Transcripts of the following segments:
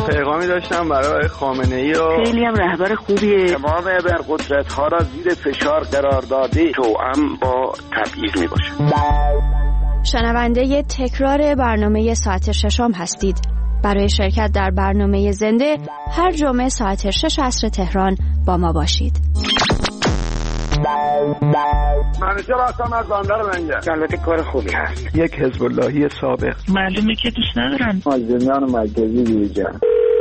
پیغامی داشتم برای خامنه‌ای و خیلی هم رهبر خوبیه. تمام ابرقدرت‌ها را زیر فشار قرار داده توأم با تبعیض میباشه. شنونده تکرار برنامه ساعت ششم هستید. برای شرکت در برنامه زنده هر جمعه ساعت 6 عصر تهران با ما باشید. منیجر هستم از بندر منجر. البته کار خوبی هست. یک حزب اللهی سابق. معلومه که دوست ندارن. مازدمیان مرکزی بیرجان.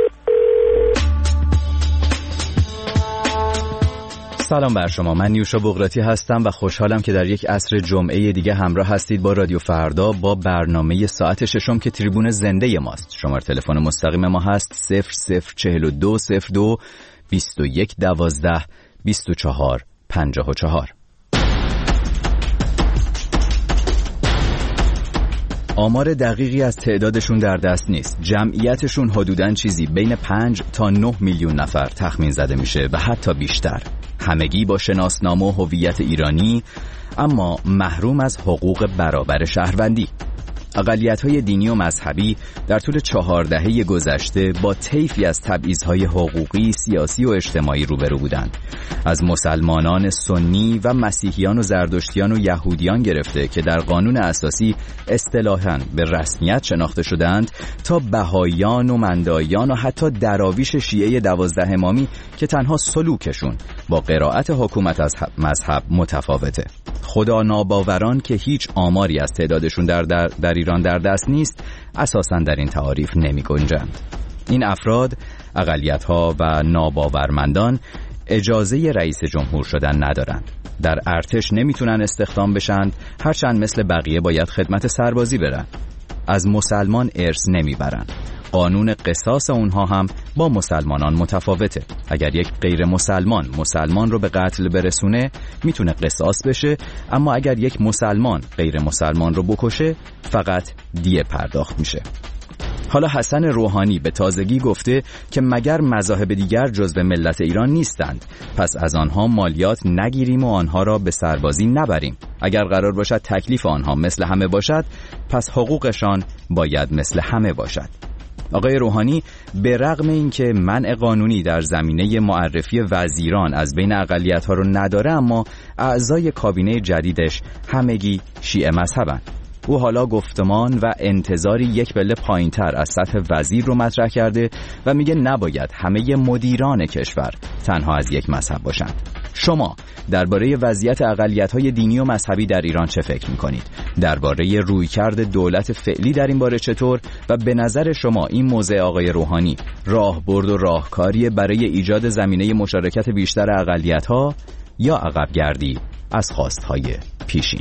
سلام بر شما، من نیوشا بغراتی هستم و خوشحالم که در یک عصر جمعه دیگه همراه هستید با رادیو فردا با برنامه ساعت ششم که تریبون زنده ماست. شماره تلفن مستقیم ما هست 004202 2112 24 54. آمار دقیقی از تعدادشون در دست نیست. جمعیتشون حدوداً چیزی بین 5 تا 9 میلیون نفر تخمین زده میشه و حتی بیشتر. همگی با شناسنامه و هویت ایرانی، اما محروم از حقوق برابر شهروندی. اقلیت‌های دینی و مذهبی در طول 4 دهه گذشته با طیفی از تبعیض‌های حقوقی، سیاسی و اجتماعی روبرو بودند. از مسلمانان سنی و مسیحیان و زرتشتیان و یهودیان گرفته که در قانون اساسی اصطلاحاً به رسمیت شناخته شدند تا بهائیان و منداییان و حتی دراویش شیعه 12 امامی که تنها سلوکشون با قرائت حکومت از مذهب متفاوته. خدا ناباوران که هیچ آماری از تعدادشون در ایران در دست نیست اساساً در این تعاریف نمی گنجند. این افراد، اقلیت‌ها و ناباورمندان اجازه رئیس جمهور شدن ندارند. در ارتش نمیتونن استخدام بشن، هرچند مثل بقیه باید خدمت سربازی برن. از مسلمان ارث نمیبرن. قانون قصاص اونها هم با مسلمانان متفاوته. اگر یک غیر مسلمان رو به قتل برسونه میتونه قصاص بشه، اما اگر یک مسلمان غیر مسلمان رو بکشه فقط دیه پرداخت میشه. حالا حسن روحانی به تازگی گفته که مگر مذاهب دیگر جزو ملت ایران نیستند، پس از آنها مالیات نگیریم و آنها را به سربازی نبریم. اگر قرار باشد تکلیف آنها مثل همه باشد، پس حقوقشان باید مثل همه باشد. آقای روحانی به رغم اینکه منع قانونی در زمینه معرفی وزیران از بین اقلیت‌ها رو نداره، اما اعضای کابینه جدیدش همگی شیعه مذهبن. او حالا گفتمان و انتظاری یک پله پایین‌تر از سطح وزیر رو مطرح کرده و میگه نباید همه مدیران کشور تنها از یک مذهب باشند. شما درباره وضعیت اقلیت‌های دینی و مذهبی در ایران چه فکر می‌کنید؟ درباره رویکرد دولت فعلی در این باره چطور؟ و به نظر شما این موضع آقای روحانی راهبرد و راهکاری برای ایجاد زمینه مشارکت بیشتر اقلیت‌ها یا عقب‌گردی از خواست‌های پیشین؟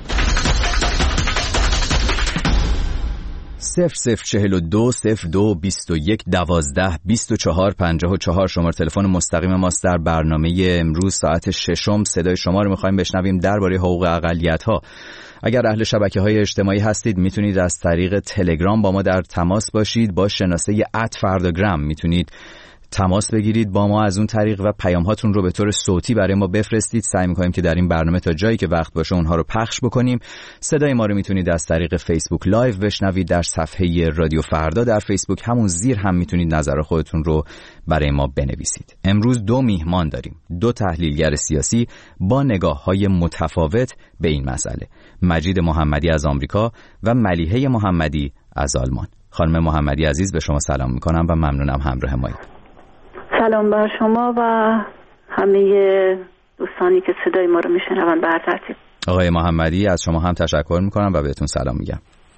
00420221122454 شماره تلفن مستقیم ماست. در برنامه امروز ساعت ششم صدای شما رو می‌خوایم بشنویم درباره حقوق اقلیت‌ها. اگر اهل شبکه‌های اجتماعی هستید میتونید از طریق تلگرام با ما در تماس باشید. با شناسه @فرداگرام میتونید تماس بگیرید با ما از اون طریق و پیام هاتون رو به طور صوتی برای ما بفرستید. سعی می‌کنیم که در این برنامه تا جایی که وقت باشه اونها رو پخش بکنیم. صدای ما رو میتونید از طریق فیسبوک لایو بشنوید در صفحه رادیو فردا در فیسبوک. همون زیر هم میتونید نظر خودتون رو برای ما بنویسید. امروز 2 میهمان داریم، 2 تحلیلگر سیاسی با نگاه‌های متفاوت به این مسئله. مجید محمدی از آمریکا و ملیحه محمدی از آلمان. خانم محمدی عزیز به شما سلام می‌کنم و ممنونم همراه مایید. سلام بر شما و همه دوستانی که صدای ما رو میشنون. بر ترتیب آقای محمدی از شما هم تشکر میکنم و بهتون سلام میگم.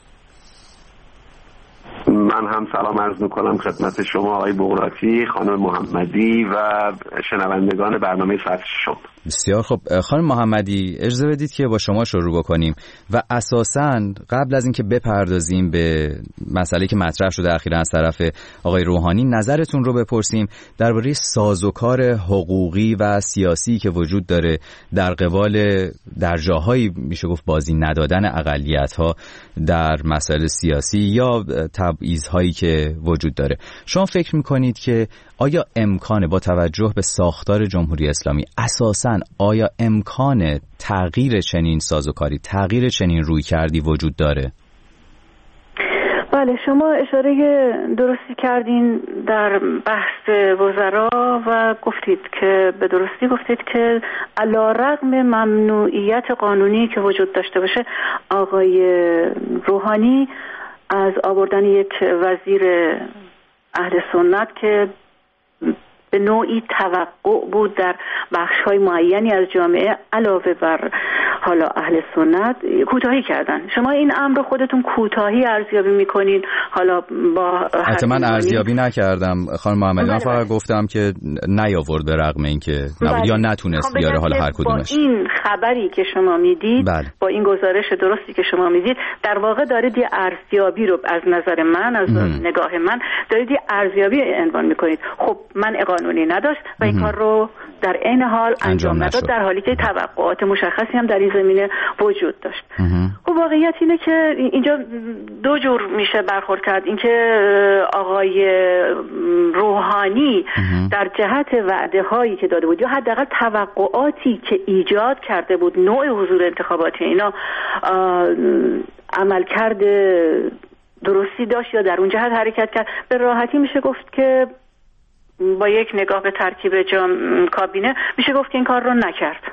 من هم سلام عرض میکنم خدمت شما آقای بغراتی، خانم محمدی و شنوندگان برنامه ساعت ششم. بسیار خب خانم محمدی، اجازه بدید که با شما شروع بکنیم و اساساً قبل از اینکه بپردازیم به مسئله که مطرح شده اخیراً از طرف آقای روحانی، نظرتون رو بپرسیم درباره سازوکار حقوقی و سیاسی که وجود داره در قبال در جاهایی میشه گفت بازی ندادن اقلیت‌ها در مسائل سیاسی یا تبعیض‌هایی که وجود داره. شما فکر می‌کنید که آیا امکانه با توجه به ساختار جمهوری اسلامی اساساً آیا امکان تغییر چنین سازوکاری، تغییر چنین رویکردی وجود داره؟ بله، شما اشاره درستی کردین در بحث وزرا و گفتید که به درستی گفتید که علی‌رغم ممنوعیت قانونی که وجود داشته باشه، آقای روحانی از آوردن یک وزیر اهل سنت که به نوعی توقع بود در بخش‌های معینی از جامعه علاوه بر حالا اهل سنت، کوتاهی کردن. شما این امر رو خودتون کوتاهی ارزیابی می‌کنین؟ حالا با حتی من ارزیابی نکردم خانم محمدی، من فقط گفتم که نیاورد به رغم اینکه نبود یا نتونست بیاره، حالا هر کدومش. با این خبری که شما میدید، با این گزارش درستی که شما میدید، در واقع دارید یه ارزیابی رو از نظر من، از نگاه من، دارید یه ارزیابی عنوان می‌کنید. خب من قانونی نداشت و این کار رو در عین حال انجام نداد، در حالی که توقعات مشخصی هم در این زمینه وجود داشت. خب واقعیت اینه که اینجا دو جور میشه برخورد کرد. اینکه آقای روحانی در جهت وعده هایی که داده بود یا حداقل توقعاتی که ایجاد کرده بود، نوع حضور انتخاباتی اینا عملکرد درستی داشت یا در اون جهت حرکت کرد، به راحتی میشه گفت که با یک نگاه به ترکیب کابینه میشه گفت که این کار رو نکرد.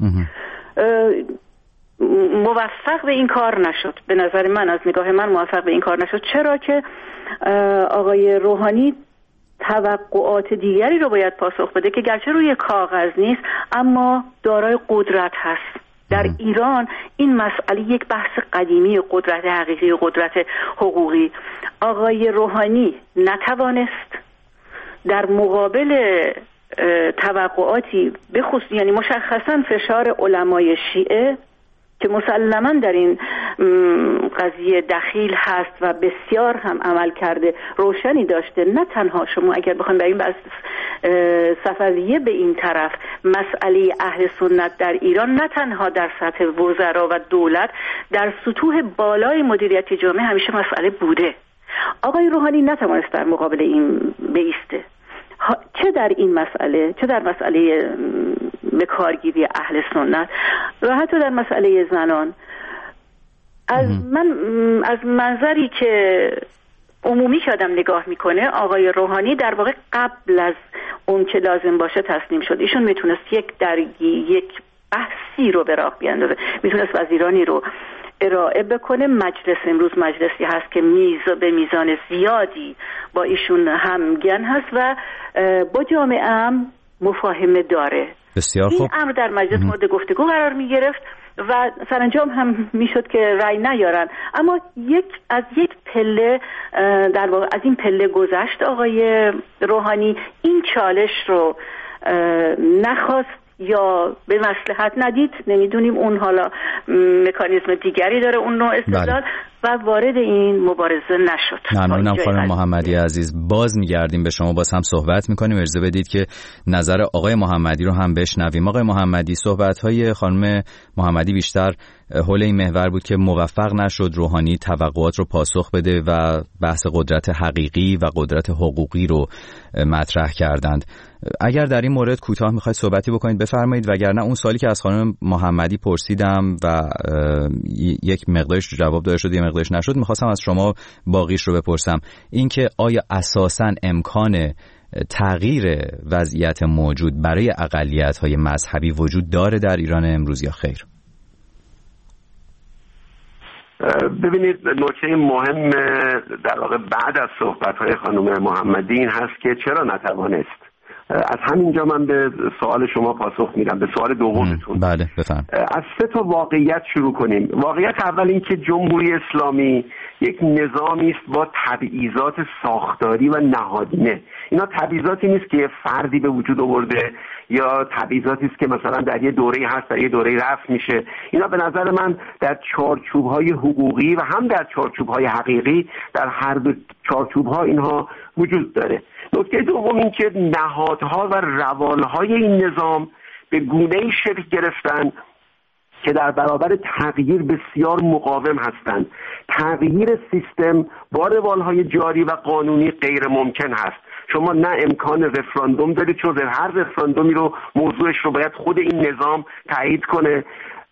موفق به این کار نشد. به نظر من، از نگاه من موفق به این کار نشد. چرا که آقای روحانی توقعات دیگری رو باید پاسخ بده که گرچه روی کاغذ نیست اما دارای قدرت هست. در ایران این مسئله یک بحث قدیمی قدرت حقیقی، قدرت حقوقی. آقای روحانی نتوانست در مقابل توقعاتی بخصوص، یعنی مشخصا فشار علمای شیعه که مسلما در این قضیه دخیل هست و بسیار هم عمل کرده روشنی داشته، نه تنها شما اگر بخوایم بریم بس صفویه به این طرف، مسئله اهل سنت در ایران نه تنها در سطح وزرا و دولت، در سطوح بالای مدیریت جامعه همیشه مسئله بوده. آقای روحانی نتوانست در مقابل این بایسته، چه در این مسئله، چه در مسئله به کارگیری اهل سنت و حتی در مسئله زنان. از منظری که عمومی که آدم نگاه میکنه، آقای روحانی در واقع قبل از اون که لازم باشه تسلیم شد. ایشون میتونست یک بحثی رو به راه بیاندازه، میتونست وزیرانی رو ارائه بکنه. مجلس امروز مجلسی هست که به میزان زیادی با ایشون همگن هست و با جامعه هم مفاهمه داره. بسیار خوب. این امر در مجلس مورد گفتگو قرار می گرفت و سرانجام هم میشد که رأی نیارن، اما از یک پله در واقع از این پله گذشت آقای روحانی. این چالش رو نخواست یا به مصلحت ندید، نمیدونیم، اون حالا مکانیزم دیگری داره اون نوع استدلال و وارد این مبارزه نشد. ممنونم خانم محمدی عزیز. باز میگردیم به شما، باز هم صحبت میکنیم. اجازه بدید که نظر آقای محمدی رو هم بشنویم. آقای محمدی، صحبت‌های خانم محمدی بیشتر حول این محور بود که موفق نشد روحانی توقعات رو پاسخ بده و بحث قدرت حقیقی و قدرت حقوقی رو مطرح کردند. اگر در این مورد کوتاه میخواید صحبتی بکنید بفرمایید، وگرنه اون سوالی که از خانم محمدی پرسیدم و یک مقدارش جواب داده شد، یک مقدارش نشد، میخواستم از شما باقیش رو بپرسم. اینکه آیا اساساً امکان تغییر وضعیت موجود برای اقلیت‌های مذهبی وجود داره در ایران امروز یا خیر؟ ببینید، نکته مهم در واقع بعد از صحبت‌های خانم محمدی این هست که چرا نتوانست. از همینجا من به سوال شما پاسخ میدم، به سوال دومتون. بله بفرمایید. از سه تا واقعیت شروع کنیم. واقعیت اول این که جمهوری اسلامی یک نظامی است با تبعیضات ساختاری و نهادینه. اینا تبعیضاتی نیست که فردی به وجود آورده یا تبعیضاتی است که مثلا در یه دوره هست در یه دوره رفع میشه. اینا به نظر من در چارچوب‌های حقوقی و هم در چارچوب‌های حقیقی، در هر دو چارچوب‌ها اینها وجود داره. نکته دوم این که نهادها و روالهای این نظام به گونه‌ای شکل گرفتن که در برابر تغییر بسیار مقاوم هستند. تغییر سیستم با روالهای جاری و قانونی غیر ممکن هست. شما نه امکان رفراندوم دارید، چون هر رفراندومی رو موضوعش رو باید خود این نظام تایید کنه.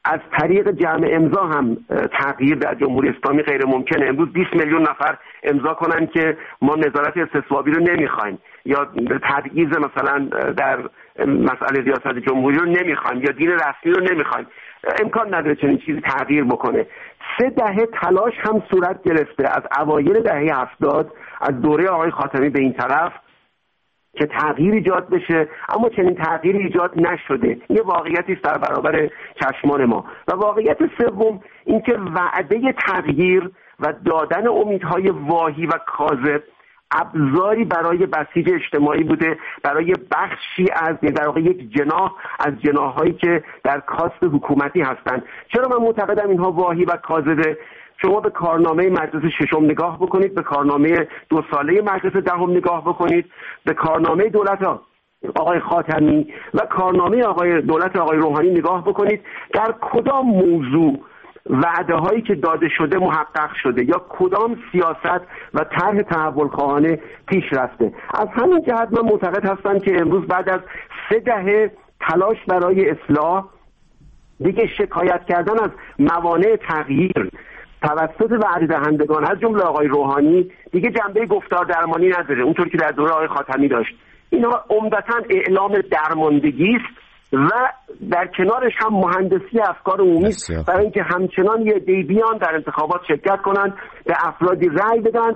از طریق جمع امضا هم تغییر در جمهوری اسلامی غیر ممکنه. امروز 20 میلیون نفر امضا کنن که ما نظارت استصوابی رو نمیخوایم، یا تبعیض مثلا در مسئله ریاست جمهوری رو نمیخوایم، یا دین رسمی رو نمیخوایم. امکان نداره چنین چیزی تغییر بکنه. 3 دهه تلاش هم صورت گرفته از اوایل دهه 70 از دوره آقای خاتمی به این طرف که تغییر ایجاد بشه، اما چنین تغییری ایجاد نشده. یه واقعیتی است در برابر چشمان ما. و واقعیت سوم این که وعده تغییر و دادن امیدهای واهی و کاذب ابزاری برای بسیج اجتماعی بوده، برای بخشی از در واقع یک جناح از جناح‌هایی که در کاست حکومتی هستند. چرا من معتقدم اینها واهی و کاذبه؟ شما به کارنامه مجلس ششم نگاه بکنید، به کارنامه 2 ساله مجلس دهم نگاه بکنید، به کارنامه دولت آقای خاتمی و کارنامه دولت آقای روحانی نگاه بکنید. در کدام موضوع وعده هایی که داده شده محقق شده، یا کدام سیاست و طرح تحول خواهانه پیش رفته؟ از همین جهت من معتقد هستم که امروز بعد از 3 دهه تلاش برای اصلاح، دیگه شکایت کردن از موانع تغییر توسط وعده دهندگان از جمله آقای روحانی دیگه جنبه گفتار درمانی نداره اونطور که در دوره آقای خاتمی داشت. اینا عمدتاً اعلام درماندگی است و در کنارش هم مهندسی افکار عمومی برای اینکه همچنان یه عده‌ای بیان در انتخابات شرکت کنند، به افرادی رأی بدن،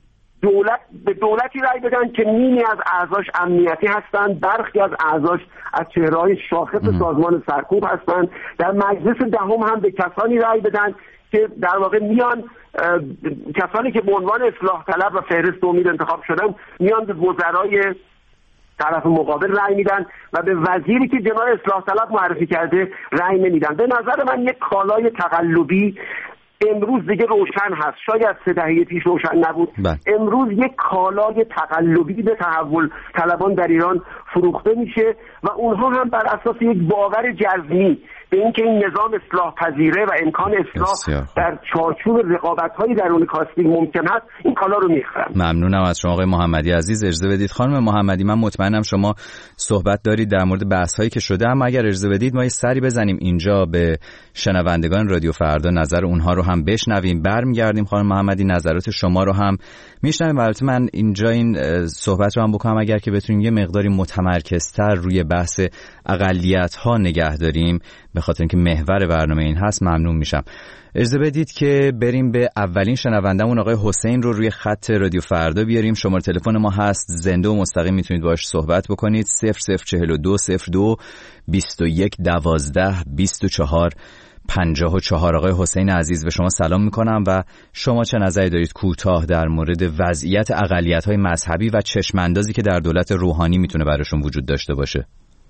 به دولتی رأی بدن که نیمی از اعضاش امنیتی هستند، برخی از اعضاش از چهره‌های شاخص سازمان سرکوب هستند. در مجلس دهم هم به کسانی رأی بدن که در واقع میان، کسانی که به عنوان اصلاح طلب و فهرست امید انتخاب شدن میان به وزرای طرف مقابل رأی میدن و به وزیری که جناح اصلاح طلب معرفی کرده رأی نمیدن. به نظر من یک کالای تقلبی امروز دیگه روشن هست. شاید 3 دهه پیش روشن نبود. امروز یک کالای تقلبی به تحول طلبان در ایران فروخته میشه و اونها هم بر اساس یک باور جزمی به اینکه این نظام اصلاح پذیره و امکان اصلاح در چارچوب رقابت‌های درون کاستینگ ممکن است، این کالا رو میخرن. ممنونم از شما آقای محمدی عزیز. اجازه بدید خانم محمدی، من مطمئنم شما صحبت دارید در مورد بحث‌هایی که شده، اما اگر اجازه بدید ما یه سری بزنیم اینجا به شنوندگان رادیو فردا، نظر اونها رو هم بشنویم، برمیگردیم خانم محمدی نظرات شما رو هم میشنویم. البته من اینجا این صحبت رو هم بکنم اگر که بتونیم یه مقداری متمرکزتر روی بحث اقلیت‌ها نگه داریم، به خاطر اینکه محور برنامه این هست، ممنون میشم. اجازه بدید که بریم به اولین شنوندمون آقای حسین رو روی خط رادیو فردا بیاریم. شماره تلفن ما هست، زنده و مستقیم میتونید باهاش صحبت بکنید. 0042 02 21 12 24 54. آقای حسین عزیز به شما سلام میکنم و شما چه نظری دارید کوتاه در مورد وضعیت اقلیت‌های مذهبی و چشم‌اندازی که در دولت روحانی میتونه براشون وجود داشته باشه؟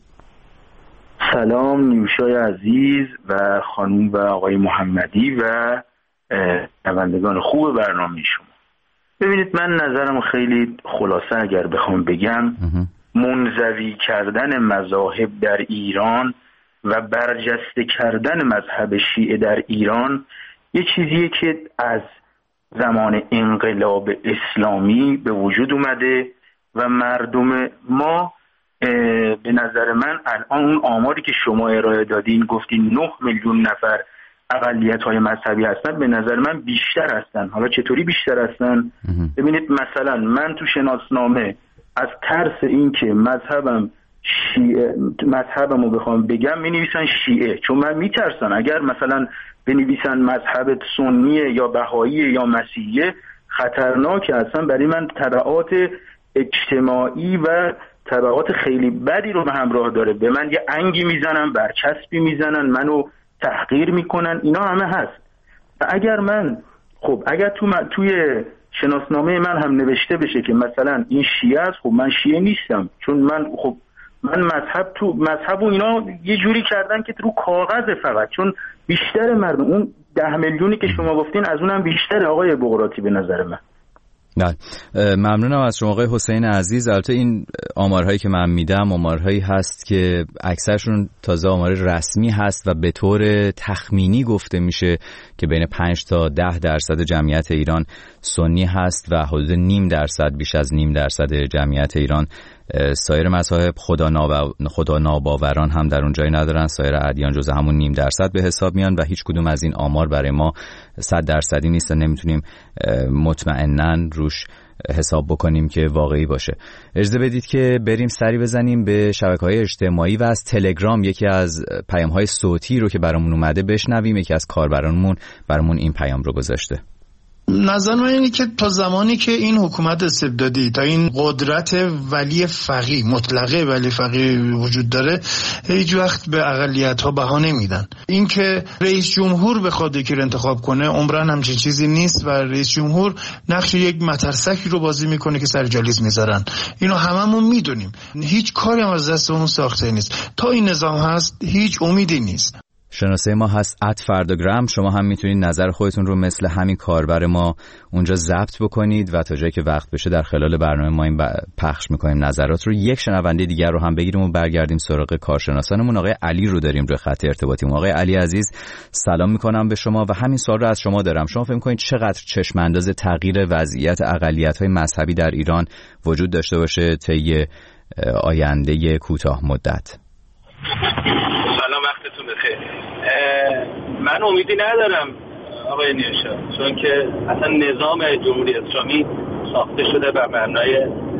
سلام نیوشای عزیز و خانم و آقای محمدی و شنوندگان خوب برنامه شما. ببینید، من نظرم خیلی خلاصه اگر بخوام بگم، منزوی کردن مذاهب در ایران و برجسته کردن مذهب شیعه در ایران یه چیزیه که از زمان انقلاب اسلامی به وجود اومده و مردم ما به نظر من الان اون آماری که شما ارائه دادین، گفتین 9 میلیون نفر اقلیت‌های مذهبی هستن، به نظر من بیشتر هستن. حالا چطوری بیشتر هستن؟ ببینید، مثلا من تو شناسنامه از ترس این که مذهبمو بخوام بگم می‌نویسن شیعه، چون من میترسن اگر مثلا بنویسن مذهب سنیه یا بهاییه یا مسیحیه، خطرناکه اصلا برای من. تبعات اجتماعی و تبعات خیلی بدی رو به همراه داره. به من یه انگی میزنن، برچسبی میزنن، منو تحقیر میکنن، اینا همه هست. و اگر توی شناسنامه من هم نوشته بشه که مثلا این شیعه است، خب من شیعه نیستم، چون من مذهب و اینا یه جوری کردن که رو کاغذ فقط، چون بیشتر مردم اون 10 میلیونی که شما گفتین از اونم بیشتر آقای بقراطی به نظر من. بله، ممنونم از شما آقای حسین عزیز. البته این آمارهایی که من میدم آمارهایی هست که اکثرشون تازه آمار رسمی هست و به طور تخمینی گفته میشه که بین 5 تا 10% جمعیت ایران سنی هست و حدود 0.5%، بیش از 0.5% جمعیت ایران سایر مذاهب خدا ناباوران هم در اون جایی ندارن، سایر ادیان جز همون 0.5% به حساب میان و هیچ کدوم از این آمار برای ما 100% نیستن، نمیتونیم مطمئناً روش حساب بکنیم که واقعی باشه. اجازه بدید که بریم سری بزنیم به شبکه‌های اجتماعی و از تلگرام یکی از پیام‌های صوتی رو که برامون اومده بشنویم. یکی از کاربرانمون برامون این پیام رو گذاشته. نظر من اینه که تا زمانی که این حکومت استبدادی تا این قدرت ولی فقیه مطلقه ولی فقیه وجود داره هیچ وقت به اقلیت‌ها بها نمیدن. این که رئیس جمهور بخواد یکی رو انتخاب کنه عمرن همچین چیزی نیست و رئیس جمهور نقش یک مترسکی رو بازی میکنه که سر جالیز میذارن. اینو هممون میدونیم، هیچ کاری هم از دستمون ساخته نیست. تا این نظام هست هیچ امیدی نیست. شناسه ما هست @فرداگرام. شما هم میتونید نظر خودتون رو مثل همین کاربر ما اونجا ضبط بکنید و تا جایی که وقت بشه در خلال برنامه ما این پخش میکنیم نظرات رو. یک شنونده دیگر رو هم بگیریم و برگردیم سراغ کارشناسانمون. آقای علی رو داریم روی خط ارتباطیمون. آقای علی عزیز سلام میکنم به شما و همین سوال رو از شما دارم. شما فکر میکنید چقدر چشم انداز تغییر وضعیت اقلیت‌های مذهبی در ایران وجود داشته باشه طی آینده کوتاه مدت؟ سلام، وقتتون بخیر. من امیدی ندارم آقای نیوشا، چون که اصلا نظام جمهوری اسلامی ساخته شده بر مبنای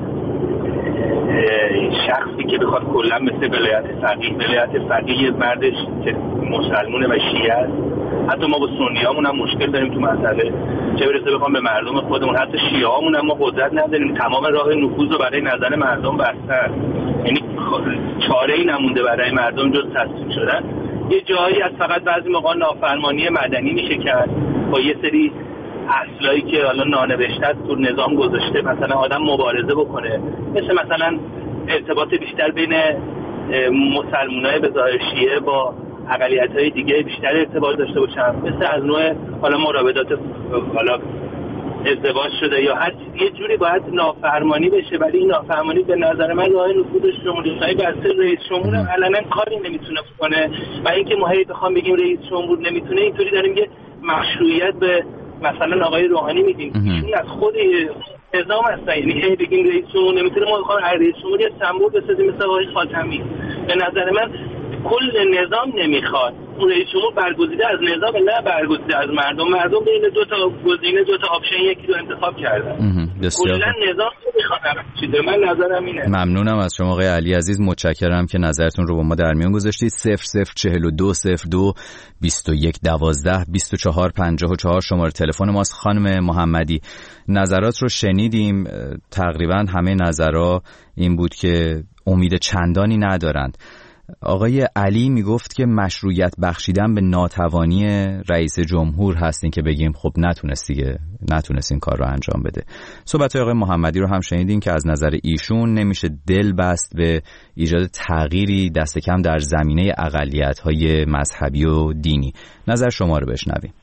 شخصی که بخواد کلا مثل ولایت فقیه مردش که مسلمونه و شیعه است. حتی ما با سنیامون هم مشکل داریم تو مسئله، چه برسه بخوام به مردم خودمون. حتی شیعه‌مون هم ما قدرت نداریم، تمام راه نفوذ رو برای نظر مردم بستن، یعنی چاره‌ای نمونده برای مردم جز تسلیم شدن. یه جایی از فقط بعضی موقع نافرمانی مدنی میشه کرد با یه سری اصلایی که حالا نانوشته تو نظام گذاشته، مثلا آدم مبارزه بکنه، مثلا ارتباط بیشتر بین مسلمانای به ظاهر شیعه با اقلیت‌های دیگه بیشتر ارتباط داشته باشن، مثل از نوع حالا مراودات حالا ازدواج شده یا هر یه جوری باید نافرمانی بشه. ولی این نافرمانی به نظر من راه نفوذ جمهوری اسلامی بسته رئیس جمهور علنا کاری نمیتونه بکنه و اینکه ما هی بخوام بگیم رئیس جمهور نمیتونه، اینطوری داریم یه مشروعیت به مثلا آقای روحانی میدیم. این از خود نظام هست، یعنی هی بگیم رئیس جمهور نمیتونه، ما میخوایم رئیس جمهور یه سمبل بسازیم مثل آقای خاتمی. به نظر من کل نظام نمیخواد اون رئیس جمهور برگزیده از نظام، نه برگزیده از مردم. مردم بین دو تا گزینه، دو تا آپشن یکی رو انتخاب کردن. کلا نظام نمیخواد. من نظرم اینه. ممنونم از شما آقای علی عزیز، متشکرم که نظرتون رو با ما در میون گذاشتید. 004202 2112 2454 شماره تلفن ماست. خانم محمدی، نظرات رو شنیدیم. تقریبا همه نظرها این بود که امید چندانی ندارند. آقای علی میگفت که مشروعیت بخشیدن به ناتوانی رئیس جمهور هستین که بگیم خب نتونست این کار رو انجام بده. صحبت آقای محمدی رو هم شنیدین که از نظر ایشون نمیشه دل بست به ایجاد تغییری دست کم در زمینه اقلیت‌های مذهبی و دینی. نظر شما رو بشنویم.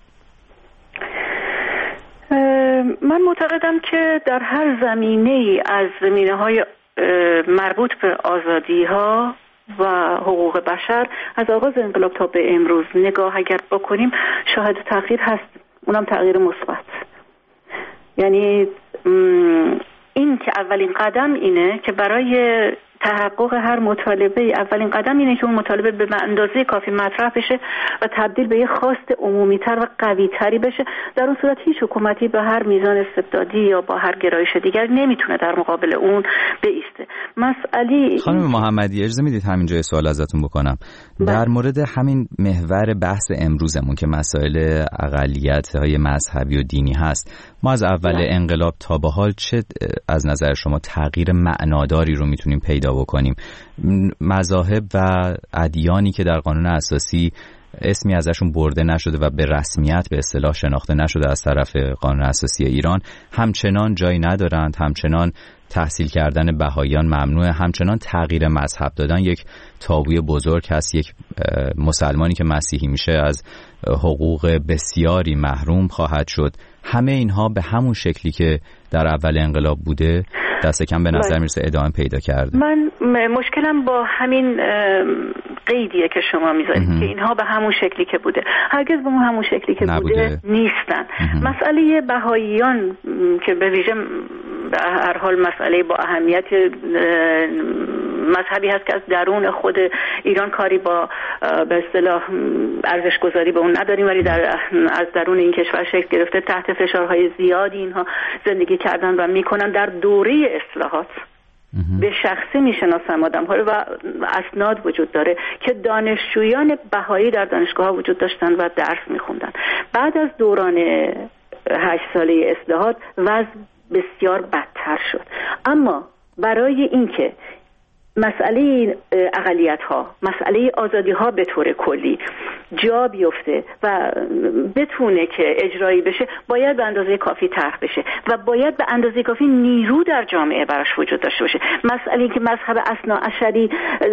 من معتقدم که در هر زمینه‌ای از زمینه‌های مربوط به آزادی‌ها و حقوق بشر از آغاز انقلاب تا به امروز نگاه اگر بکنیم شاهد تغییر هست، اونم تغییر مثبت. یعنی این که اولین قدم اینه که برای تحقق هر مطالبه اولین قدم اینه که اون مطالبه به اندازه کافی مطرح بشه و تبدیل به یه خواست عمومی‌تر و قوی‌تری بشه. در اون صورت هیچ حکومتی به هر میزان استبدادی یا با هر گرایش دیگر نمیتونه در مقابل اون بایسته. مسئله خانم محمدی اجازه میدید همینجا سوال ازتون بکنم در مورد همین محور بحث امروزمون که مسائل اقلیت‌های مذهبی و دینی هست. ما از اول انقلاب تا به حال چه از نظر شما تغییر معناداری رو میتونیم پیدا بکنیم؟ مذاهب و ادیانی که در قانون اساسی اسمی ازشون برده نشده و به رسمیت به اصطلاح شناخته نشده از طرف قانون اساسی ایران همچنان جایی ندارند، همچنان تحصیل کردن بهاییان ممنوعه، همچنان تغییر مذهب دادن یک تابوی بزرگ هست. یک مسلمانی که مسیحی میشه از حقوق بسیاری محروم خواهد شد. همه اینها به همون شکلی که در اول انقلاب بوده دست کم به نظر میرسه ادامه پیدا کرده. من مشکلم با همین قیدیه که شما میذارید که اینها به همون شکلی که بوده. هرگز به همون شکلی که بوده نیستن. مسئله بهاییان که به ویژه به هر حال مسئله با اهمیت مذهبی هست که از درون خود ایران کاری با به اصطلاح ارزش گذاری به اون نداریم، ولی از درون این کشور شکل گرفته، تحت فشارهای زیادی اینها زندگی کردن و میکنن. در دوره اصلاحات به شخصی میشناسم آدم‌ها و اسناد وجود داره که دانشجویان بهایی در دانشگاه‌ها وجود داشتن و درس میخوندن. بعد از دوران 8 ساله اصلاحات وضع بسیار بدتر شد. اما برای اینکه مسئله اقلیت‌ها، مسئله آزادی‌ها به طور کلی جا بیفته و بتونه که اجرایی بشه، باید به اندازه کافی طرح بشه و باید به اندازه کافی نیرو در جامعه براش وجود داشته باشه. مسئله که مذهب اثناعشری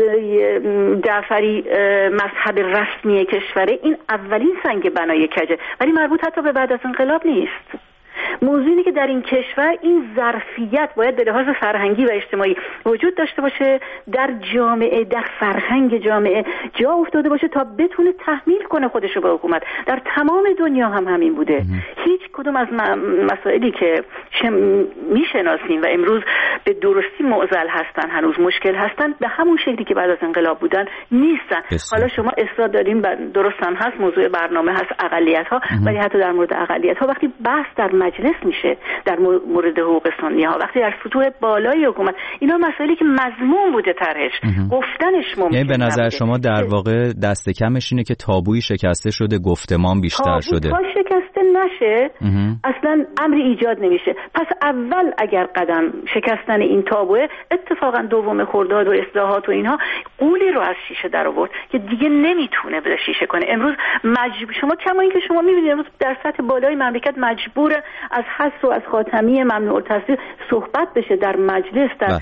جعفری مذهب رسمی کشوره، این اولین سنگ بنای کجه، ولی مربوط حتی به بعد از انقلاب نیست. موضوع اینه که در این کشور این ظرفیت باید به لحاظ فرهنگی و اجتماعی وجود داشته باشه، در جامعه، در فرهنگ جامعه جا افتاده باشه تا بتونه تحمیل کنه خودشو به حکومت. در تمام دنیا هم همین بوده. هیچ کدوم از مسائلی که میشناسیم و امروز به درستی معضل هستن، هنوز مشکل هستن، به همون شکلی که بعد از انقلاب بودن نیستن. حالا شما اصرار دارین، درست هم هست، موضوع برنامه هست اقلیت ها، ولی حتی در مورد اقلیت ها وقتی بحث در مجلس میشه، در مورد حقوق سنی ها، وقتی در سطوح بالای حکومت، اینا مسائلی که مضمون بوده طرحش، گفتنش ممکن. یعنی به نظر شما در واقع دست کمش اینه که تابویی شکسته شده، گفتمان بیشتر شده. تا شکسته نشه اصلا امری ایجاد نمیشه. پس اول اگر قدم شکستن این تابوه، اتفاقا دوم خرداد و اصلاحات و اینها قولی رو از شیشه در آورد که دیگه نمیتونه به شیشه کنه. امروز شما کما اینکه شما میبینید امروز در سطح بالای مملکت مجبور از حذف و از خاتمی ممنوع التصویر صحبت بشه در مجلس، در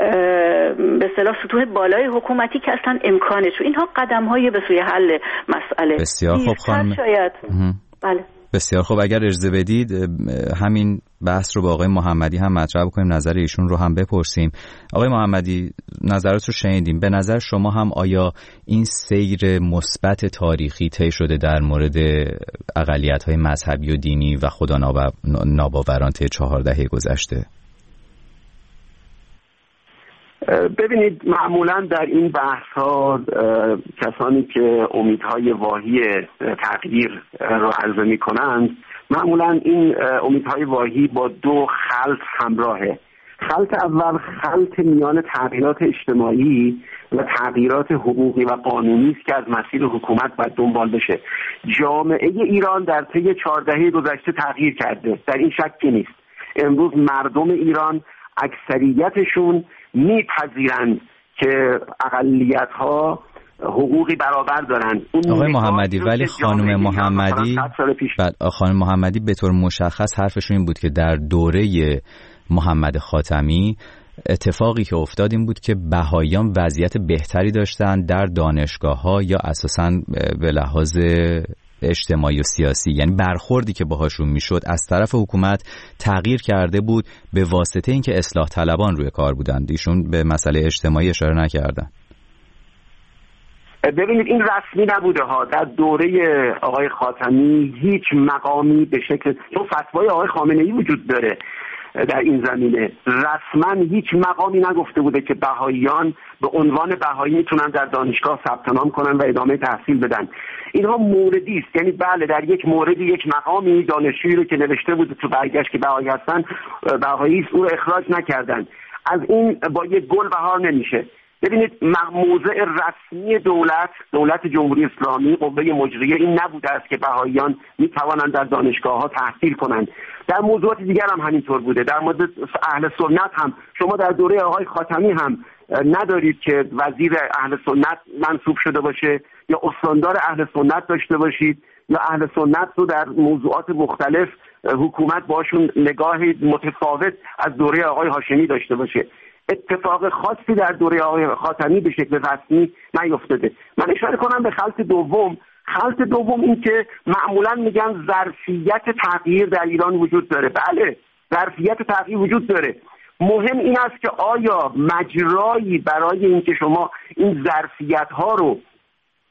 به اصطلاح سطوح بالای حکومتی که اصلا امکانش رو. اینها قدم‌های به سوی حل مسئله. بسیار خوب خانم. شاید. بله. بسیار خوب، اگر اجازه بدید همین بحث رو با آقای محمدی هم مطرح بکنیم، نظر ایشون رو هم بپرسیم. آقای محمدی، نظرات رو شنیدیم. به نظر شما هم آیا این سیر مثبت تاریخی طی شده در مورد اقلیت‌های مذهبی و دینی و خدا ناباوران طی 4 دهه گذشته؟ ببینید، معمولا در این بحث ها کسانی که امیدهای واهی تغییر رو عرضه می کنند، معمولا این امیدهای واهی با 2 خلط همراهه. خلط اول خلط میان تغییرات اجتماعی و تغییرات حقوقی و قانونی است که از مسیر حکومت باید دنبال بشه. جامعه ایران در طی 4 دهه گذشته تغییر کرده، در این شکی نیست. امروز مردم ایران اکثریتشون میپذیرند که اقلیت‌ها حقوقی برابر دارند. آقای محمدی، ولی خانم محمدی به طور مشخص حرفشون این بود که در دوره محمد خاتمی اتفاقی که افتاد این بود که بهاییان وضعیت بهتری داشتن در دانشگاه‌ها یا اساساً به لحاظ اجتماعی و سیاسی، یعنی برخوردی که باهاشون میشد از طرف حکومت تغییر کرده بود به واسطه اینکه اصلاح طلبان روی کار بودند. ایشون به مسئله اجتماعی اشاره نکردن. ببینید، این رسمی نبوده ها. در دوره آقای خاتمی هیچ مقامی به شکل، چون فتوای آقای خامنه‌ای وجود داره در این زمینه، رسما هیچ مقامی نگفته بوده که بهاییان به عنوان بهایی میتونن در دانشگاه ثبت نام کنن و ادامه تحصیل بدن. اینها موردی است. یعنی بله، در یک موردی یک مقامی دانشجویی رو که نوشته بود تو برگشت که بهایی هستن، بهایی است، او رو اخراج نکردن. از این با یک گل بهار نمیشه. ببینید، موضع رسمی دولت جمهوری اسلامی، قوه مجریه، این نبوده است که بهاییان میتوانند در دانشگاه‌ها تحصیل کنند. در موضوعات دیگر هم همینطور بوده. در مورد اهل سنت هم شما در دوره آقای خاتمی هم ندارید که وزیر اهل سنت منصوب شده باشه یا استاندار اهل سنت داشته باشید یا اهل سنت رو در موضوعات مختلف حکومت باشون نگاهی متفاوت از دوره آقای هاشمی داشته باشه. اتفاق خاصی در دوره آقای خاتمی به شکل رسمی نیفتاده. من اشاره کنم به خلط دوم. خلط دوم این که معمولا میگن ظرفیت تغییر در ایران وجود داره. بله، ظرفیت تغییر وجود داره. مهم این است که آیا مجرایی برای اینکه شما این ظرفیت ها رو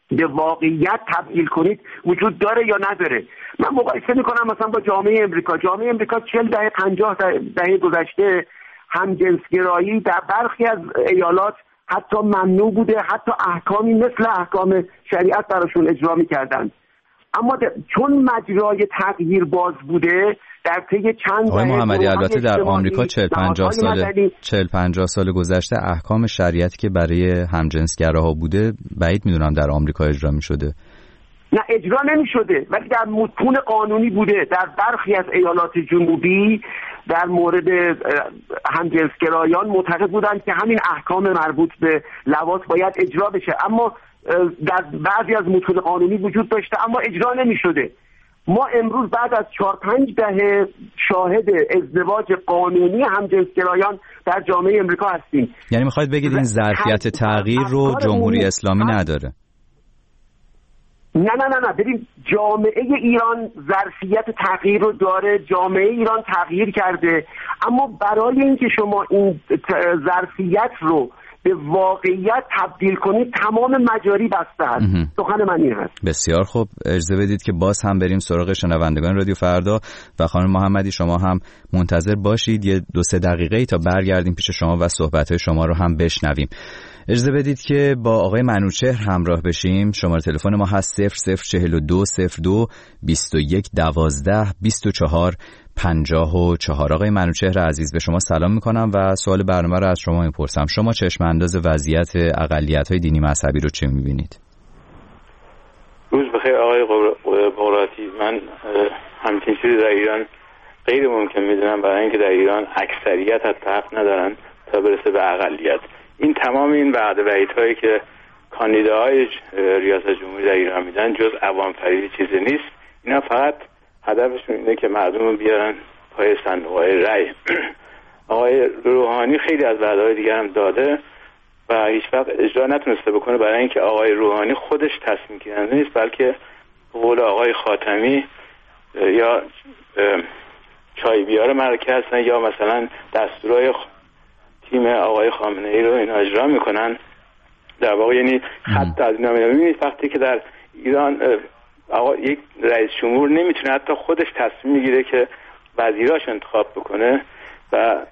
به واقعیت تبدیل کنید وجود داره یا نداره. من مقایسه میکنم مثلا با جامعه امریکا. جامعه امریکا 40 دهه 50 دهه گذشته همجنسگرایی در برخی از ایالات حتی ممنوع بوده، حتی احکامی مثل احکام شریعت براشون اجرا میکردن. اما چون مجرای تغییر باز بوده در طی چند آقای محمدی، البته در آمریکا 40-50 سال گذشته احکام شریعتی که برای همجنسگراها بوده بعید میدونم در آمریکا اجرا میشده. نه اجرا نمیشده، ولی در متون قانونی بوده. در برخی از ایالات جنوبی در مورد همجنسگرایان معتقد بودند که همین احکام مربوط به لواط باید اجرا بشه، اما در بعضی از متون قانونی وجود داشته اما اجرا نمی شده. ما امروز بعد از 4-5 دهه شاهد ازدواج قانونی همجنسگرایان در جامعه امریکا هستیم. یعنی میخواید بگید این ظرفیت تغییر رو جمهوری اسلامی نداره؟ نه ببین، جامعه ایران ظرفیت تغییر رو داره. جامعه ایران تغییر کرده، اما برای اینکه شما این ظرفیت رو به واقعیت تبدیل کنید تمام مجاری بسته است. سخن من این هست. بسیار خوب، اجازه بدید که باز هم بریم سراغ شنوندگان رادیو فردا و خانم محمدی شما هم منتظر باشید یه 2-3 دقیقه تا برگردیم پیش شما و صحبت‌های شما رو هم بشنویم. اجازه بدید که با آقای منوچهر همراه بشیم. شماره تلفن ما هست 004202 2112 24 54. آقای منوچهر عزیز، به شما سلام میکنم و سوال برنامه رو از شما میپرسم. شما چشم انداز وضعیت اقلیت‌های دینی مذهبی رو چه میبینید؟ روز بخیر آقای قراتی. من همچین چیزی در ایران غیر ممکن میدونم، برای اینکه در ایران اکثریت حتی حق ندارن تا برسه به اقلیت. این تمام این وعده وعیدهایی که کاندیداهای ریاست جمهوری در ایران میدن جز عوام فریبی چیزی نیست. اینا فقط هدفشون اینه که مردم رو بیارن پای صندوق‌های رأی. آقای روحانی خیلی از وعده‌های دیگر هم داده و هیچ وقت اجرا نتونسته بکنه، برای اینکه آقای روحانی خودش تصمیم گیرنده نیست، بلکه قول آقای خاتمی یا چای بیار مرکه هستن یا مثلا دستورای تیم آقای خامنه‌ای رو اینا اجرا میکنن. در واقع یعنی خط از اینا میبینید وقتی که در ایران آقا یک رئیس جمهور نمیتونه حتی خودش تصمیم میگیره که وزیراش انتخاب بکنه و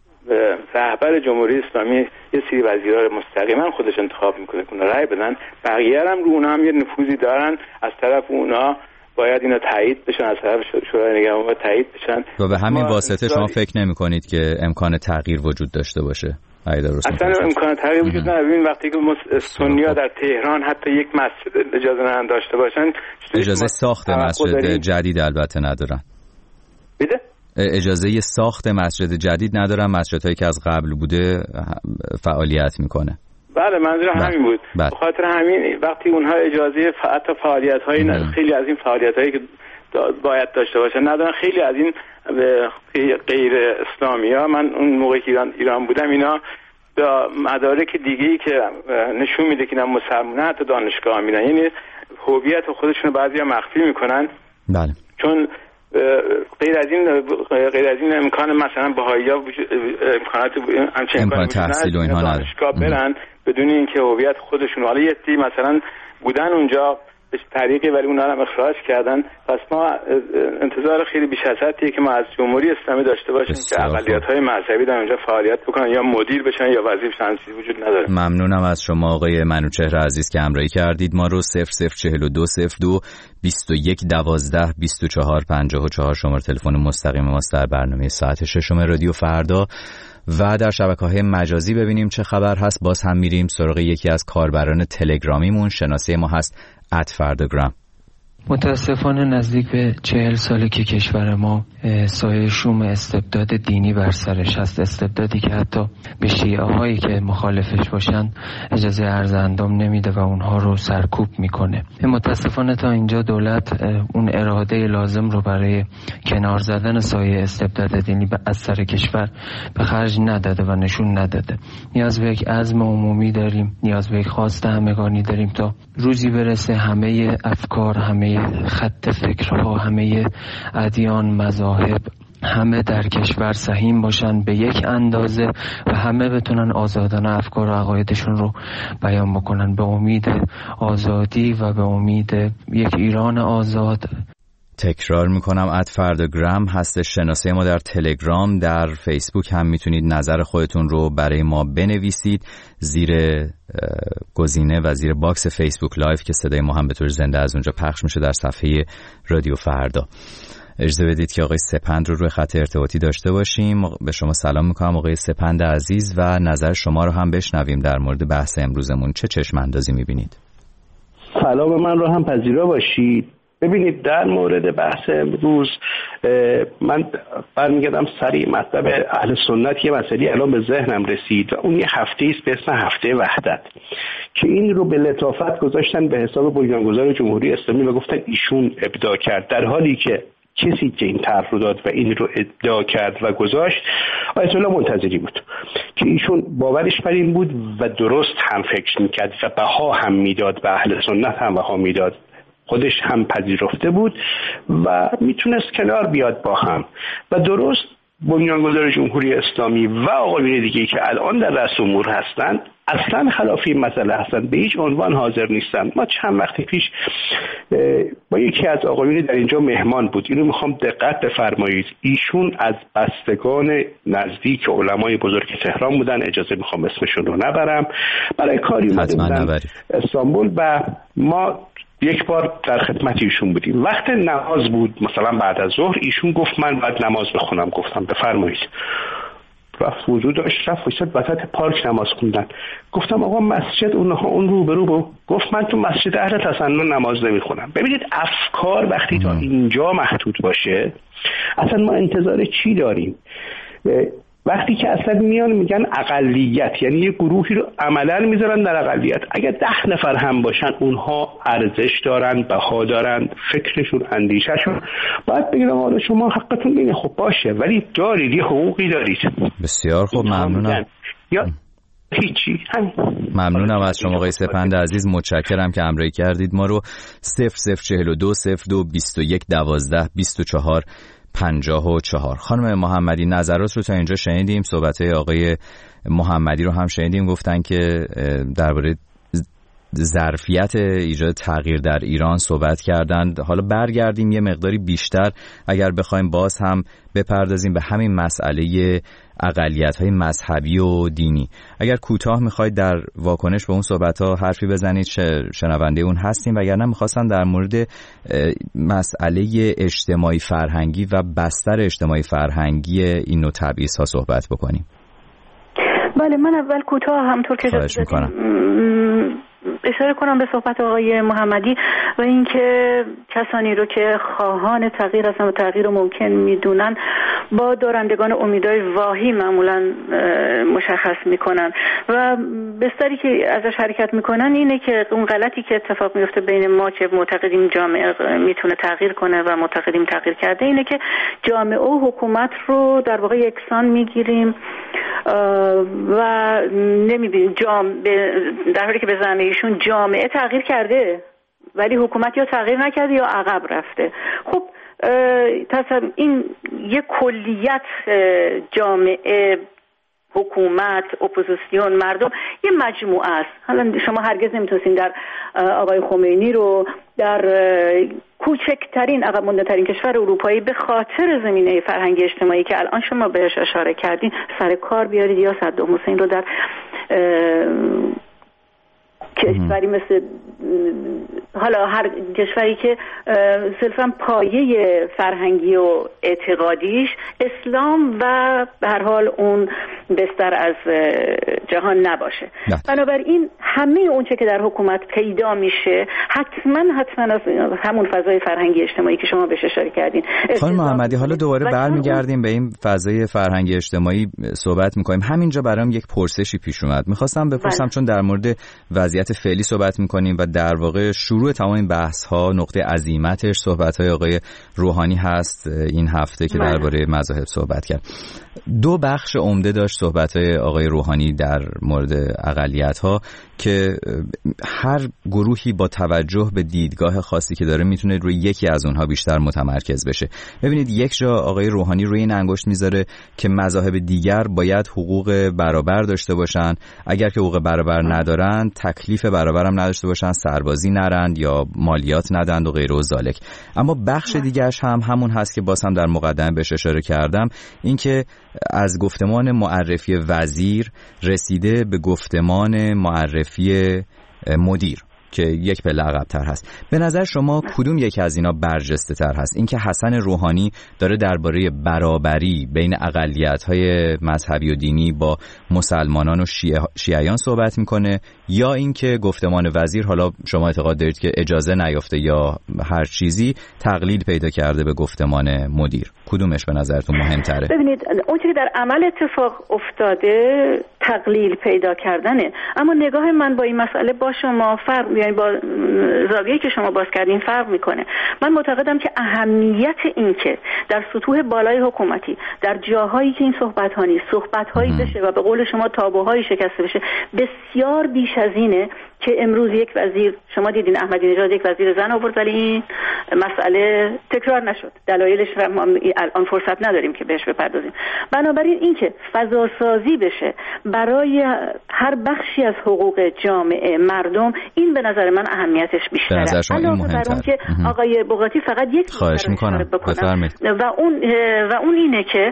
رهبر جمهوری اسلامی یه سری وزیرا رو مستقیما خودش انتخاب میکنه که رأی بدن، بقیه هم رو اونها هم یه نفوذی دارن، از طرف اونها باید اینا تایید بشن، از طرف شورای نگهبان باید تایید بشن. و به همین واسطه شما فکر نمی‌کنید که امکان تغییر وجود داشته باشه؟ اصلا امکان تغییر وجود نداره. ببین وقتی که سنی‌ها در تهران حتی یک مسجد اجازه نداشته باشن، اجازه ساخت مسجد جدید البته ندارن. بده؟ اجازه ساخت مسجد جدید ندارن، مسجدهایی که از قبل بوده فعالیت میکنه. بله منظورم همین بود. به خاطر همین وقتی اونها اجازه حتی فعالیت‌های خیلی از این فعالیت‌هایی که باید داشته باشن ندارن. خیلی از این غیر اسلامی‌ها، من اون موقعی که ایران بودم، اینا با مدارک دیگه‌ای که نشون میده که اینا مسلمانن حتی دانشگاه میرن، یعنی هویت خودشون بعضیا مخفی میکنن. بله. چون غیر از این امکان مثلا بهائی‌ها امکانات امکان تحصیل و اینها ندارن، برن بدون اینکه هویت خودشون، حالا یه عده‌ای مثلا بودن اونجا به طریقی ولی اونها هم اخراج کردن. پس ما انتظار خیلی بیش از حدیه که ما از جمهوری اسلامی داشته باشیم که اقلیت‌های مذهبی در اونجا فعالیت بکنن یا مدیر بشن یا وظیفه شناسی وجود نداره. ممنونم از شما آقای منوچهر عزیز که همراهی کردید. ما رو 004202 2112 24 54 شماره تلفن مستقیم ماست در برنامه ساعت 6 رادیو فردا و در شبکه‌های مجازی. ببینیم چه خبر هست. باز هم میریم سراغ یکی از کاربران تلگرامیمون. شناسه ما هست @فرداگرام. متاسفانه نزدیک به 40 ساله که کشور ما سایه شوم استبداد دینی بر سرش هست، استبدادی که حتی به شیعه هایی که مخالفش باشن اجازه عرض اندام نمیده و اونها رو سرکوب میکنه. متاسفانه تا اینجا دولت اون اراده لازم رو برای کنار زدن سایه استبداد دینی از سر کشور به خرج نداده و نشون نداده. نیاز به یک عزم عمومی داریم، نیاز به یک خواست همگانی داریم تا روزی برسه همه افکار، همه خط فکرها، همه ادیان، مذاهب همه در کشور سهیم باشن به یک اندازه و همه بتونن آزادانه افکار و عقایدشون رو بیان بکنن به امید آزادی و به امید یک ایران آزاد. تکرار میکنم @فرداگرام هست شناسه ما در تلگرام، در فیسبوک هم میتونید نظر خودتون رو برای ما بنویسید زیر گزینه و زیر باکس فیسبوک لایو که صدای ما هم به طور زنده از اونجا پخش میشه در صفحه رادیو فردا. اجازه بدید که آقای سپند رو روی خط ارتباطی داشته باشیم. به شما سلام میکنم آقای سپند عزیز و نظر شما رو هم بشنویم در مورد بحث امروزمون. چه چشم اندازی میبینید؟ سلام من رو هم پذیرا باشید. ببینید در مورد بحث امروز من برمیگردم سریع مطلب اهل سنت. یه مسئله الان به ذهنم رسید و اون یه هفته است به اسم هفته وحدت که این رو به لطافت گذاشتن به حساب بنیانگذار جمهوری اسلامی و گفتن ایشون ابداع کرد، در حالی که کسی که این طرح رو داد و این رو ادعا کرد و گذاشت آیت الله منتظری بود که ایشون باورش بر این بود و درست هم فکر میکرد و بها هم میداد، به اهل سنت هم بها میداد، خودش هم پذیرفته بود و میتونست کنار بیاد با هم و درست بنیانگذار جمهوری اسلامی و آقایون دیگه‌ای که الان در رأس امور هستند اصلا خلاف این مسئله هستند، به هیچ عنوان حاضر نیستند. ما چند وقت پیش با یکی از آقایون در اینجا مهمان بود، اینو میخوام دقت بفرمایید، ایشون از بستگان نزدیک علمای بزرگ تهران بودن، اجازه میخوام اسمشون رو نبرم، برای کاری اومده بودن استانبول و ما یک بار در خدمت ایشون بودیم. وقت نماز بود مثلا بعد از ظهر، ایشون گفت من باید نماز بخونم. گفتم بفرمایید. رفت وضو داشت، رفت وسط وسط پارک نماز خوندن. گفتم آقا مسجد اونها اون رو برو. گفت من تو مسجد اهل تسنن نماز نمیخونم. ببینید افکار وقتی تا اینجا محدود باشه اصلا ما انتظار چی داریم؟ وقتی که اصلا میان میگن اقلیت، یعنی یه گروهی رو عملا میذارن در اقلیت. اگر 10 نفر هم باشن اونها ارزش دارن، بها دارن، فکرشون، اندیشهشون، باید بگن آقا شما حقتون اینه. خب باشه، ولی دارید یه حقوقی دارید. بسیار خوب، ممنونم. یا هیچی. ممنونم از شما آقای سپند عزیز، متشکرم که همراهی کردید ما رو. 0042 02 21 12 24 54. خانم محمدی نظرات رو تا اینجا شنیدیم، صحبت‌های آقای محمدی رو هم شنیدیم، گفتن که درباره ظرفیت ایجاد تغییر در ایران صحبت کردند. حالا برگردیم یه مقداری بیشتر اگر بخوایم باز هم بپردازیم به همین مسئله اقلیت‌های مذهبی و دینی. اگر کوتاه می‌خواید در واکنش به اون صحبت‌ها حرفی بزنید، شنونده اون هستیم، وگرنه می‌خواستم در مورد مسئله اجتماعی فرهنگی و بستر اجتماعی فرهنگی این نوع تبعیض‌ها صحبت بکنیم. بله، من اول کوتاه همطور که اشاره کنم به صحبت آقای محمدی و اینکه کسانی رو که خواهان تغییر هستن و تغییر رو ممکن میدونن با دارندگان امیدهای واهی معمولا مشخص میکنن و بستری که ازش حرکت میکنن اینه که اون غلطی که اتفاق میفته بین ما که معتقدیم جامعه میتونه تغییر کنه و معتقدیم تغییر کرده اینه که جامعه و حکومت رو در واقع یکسان میگیریم و نمیبینیم در حالی که به زعم ایشون جامعه تغییر کرده ولی حکومت یا تغییر نکرده یا عقب رفته. خب این یک کلیت جامعه، حکومت، اپوزیسیون، مردم یه مجموعه است. حالا شما هرگز نمیتونستین در آقای خمینی رو در کوچکترین عقب مانده‌ترین کشور اروپایی به خاطر زمینه فرهنگی اجتماعی که الان شما بهش اشاره کردین سر کار بیارید یا صدام حسین رو در کشوری مثل حالا هر کشوری که صرفا پایه فرهنگی و اعتقادیش اسلام و به هر حال اون بستر از جهان نباشه. بنابراین همه اون چه که در حکومت پیدا میشه حتما از همون فضای فرهنگی اجتماعی که شما بهش اشاره کردین. خانم محمدی حالا دوباره برمیگردیم به این فضای فرهنگی اجتماعی صحبت میکنیم. همینجا برام یک پرسشی پیش اومد، میخواستم بپرسم چون در مورد وضعیت فعلی صحبت میکنیم و در واقع شروع تمام این بحث ها نقطه عزیمتش صحبت های آقای روحانی هست این هفته که درباره مذاهب صحبت کرد. 2 بخش عمده داشت صحبت‌های آقای روحانی در مورد اقلیت‌ها که هر گروهی با توجه به دیدگاه خاصی که داره میتونه روی یکی از اونها بیشتر متمرکز بشه. ببینید یک جا آقای روحانی روی این انگشت میذاره که مذاهب دیگر باید حقوق برابر داشته باشن، اگر که حقوق برابر ندارن تکلیف برابر هم نداشته باشن، سربازی نرند یا مالیات ندند و غیره و ذالک. اما بخش دیگرش هم همون هست که باز هم در مقدمه بهش اشاره کردم، این که از گفتمان معرفی وزیر رسیده به گفتمان معرفی مدیر که یک پله عقب‌تر هست. به نظر شما کدوم یک از اینا برجسته تر هست؟ اینکه حسن روحانی داره درباره برابری بین اقلیت‌های مذهبی و دینی با مسلمانان و شیعیان صحبت میکنه، یا اینکه گفتمان وزیر، حالا شما اعتقاد دارید که اجازه نیافته یا هر چیزی، تقلیل پیدا کرده به گفتمان مدیر؟ کدومش به نظرتون مهم‌تره؟ ببینید اون چیزی که در عمل اتفاق افتاده تقلیل پیدا کردنه، اما نگاه من با این مسئله با شما فرق، یعنی با زاویه‌ای که شما باز کردین فرق میکنه. من معتقدم که اهمیت این که در سطوح بالای حکومتی در جاهایی که این صحبت‌ها نیست صحبت‌هایی بشه و به قول شما تابوهایی شکسته بشه بسیار بیش از اینه که امروز یک وزیر، شما دیدین احمدی نژاد یک وزیر زن آورد ولی این مسئله تکرار نشد. دلایلش رو ما الان فرصت نداریم که بهش بپردازیم. بنابراین این که فضا سازی بشه برای هر بخشی از حقوق جامعه مردم، این به نظر من اهمیتش بیشتره. علاوه بر اون که آقای بوقاتی فقط یک خواهش میکنم بفرمایید و اون اینه که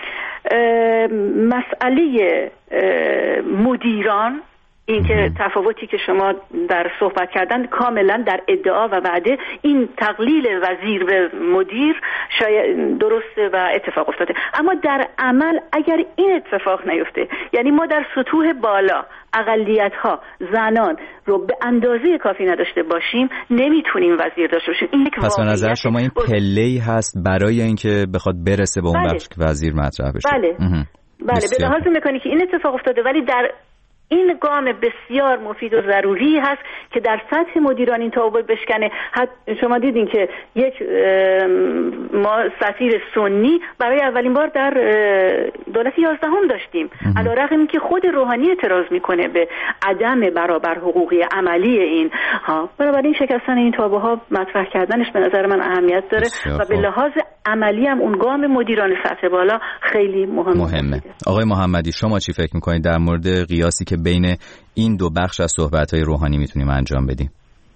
مسئله مدیران، این که تفاوتی که شما در صحبت کردن کاملا در ادعا و وعده، این تقلیل وزیر به مدیر شاید درسته و اتفاق افتاده، اما در عمل اگر این اتفاق نیفته، یعنی ما در سطوح بالا اقلیت‌ها زنان رو به اندازه کافی نداشته باشیم نمیتونیم وزیر داشته باشیم. این یک پس به نظر شما این پله‌ای هست برای اینکه بخواد برسه به اون بخش که وزیر مطرح بشه؟ بله به لحاظ مکانیکی این اتفاق افتاده، ولی در این گام بسیار مفید و ضروری هست که در سطح مدیران این تابو بشکنه. شما دیدین که یک ما سفیر سنی برای اولین بار در دولت 11 داشتیم، علیرغم اینکه خود روحانی اعتراض میکنه به عدم برابر حقوقی عملی این ها. بنابراین شکستن این تابوها، مطرح کردنش به نظر من اهمیت داره و به لحاظ عملی هم اون گام مدیران سطح بالا خیلی مهمه. آقای محمدی شما چی فکر میکنید در مورد قیاسی که بین این دو بخش از صحبت‌های روحانی میتونیم انجام بدیم؟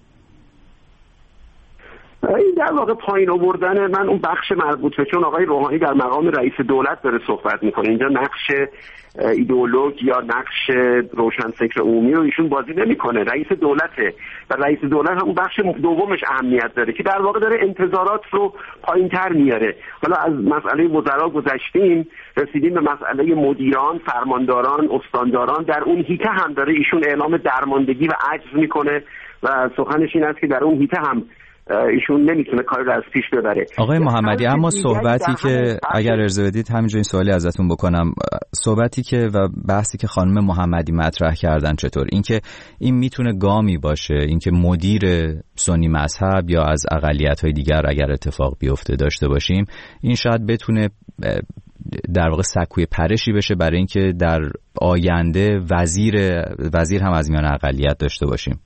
این در واقع پایین آوردن من اون بخش مربوطه، چون آقای روحانی در مقام رئیس دولت داره صحبت میکنه. اینجا نقش ایدئولوژ یا نقش روشنفکر عمومی رو ایشون بازی نمیکنه، رئیس دولته و رئیس دولت هم اون بخش دومش اهمیت داره که در واقع داره انتظارات رو پایین‌تر میاره. حالا از مسئله وزرا گذشتیم، رسیدیم به مسئله مدیران، فرمانداران، استانداران. در اون هیته هم داره ایشون اعلام درماندگی و عجز میکنه و سخنش این است که در اون هیته هم ایشون نمیتونه کار رو از پیش ببره. آقای محمدی اما صحبتی که اگر اجازه بدید همینجا این سوالی ازتون بکنم، صحبتی که و بحثی که خانم محمدی مطرح کردن چطور اینکه این میتونه گامی باشه، اینکه مدیر سنی مذهب یا از اقلیت‌های دیگر اگر اتفاق بیفته داشته باشیم، این شاید بتونه در واقع سکوی پرشی بشه برای اینکه در آینده وزیر هم از میان اقلیت داشته باشیم.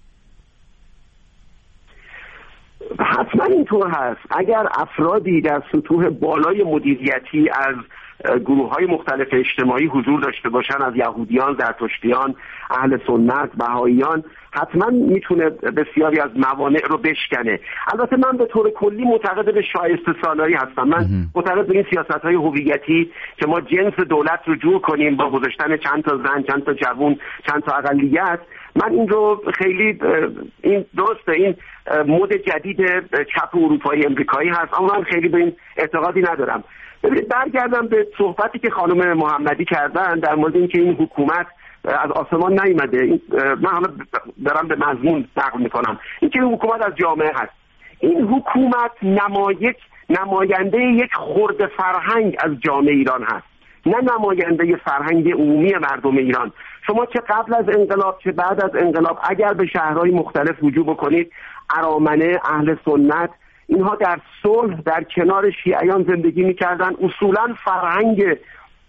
حتما اینطور هست. اگر افرادی در سطوح بالای مدیریتی از گروه‌های مختلف اجتماعی حضور داشته باشن، از یهودیان، زرتشتیان، اهل سنت، بهائیان، حتما میتونه بسیاری از موانع رو بشکنه. البته من به طور کلی معتقد به شایسته سالاری هستم. من معتقد به این سیاست‌های هویتی که ما جنس دولت رو جور کنیم با گذاشتن چند تا زن، چند تا جوون، چند تا اقلیت، من این رو خیلی این درسته، این مد جدید چپ اروپایی امریکایی هست، اما من خیلی به این اعتقادی ندارم. برگردم به صحبتی که خانم محمدی کردن در مورد اینکه این حکومت از آسمان نیامده. من حالا دارم به مضمون نقل میکنم، اینکه این حکومت از جامعه هست. این حکومت نماینده یک خرد فرهنگ از جامعه ایران هست، نه نماینده فرهنگ عمومی مردم ایران. شما چه قبل از انقلاب چه بعد از انقلاب اگر به شهرهای مختلف رجوع بکنید، ارامنه، اهل سنت، اینها در صلح در کنار شیعیان زندگی میکردن. اصولا فرهنگ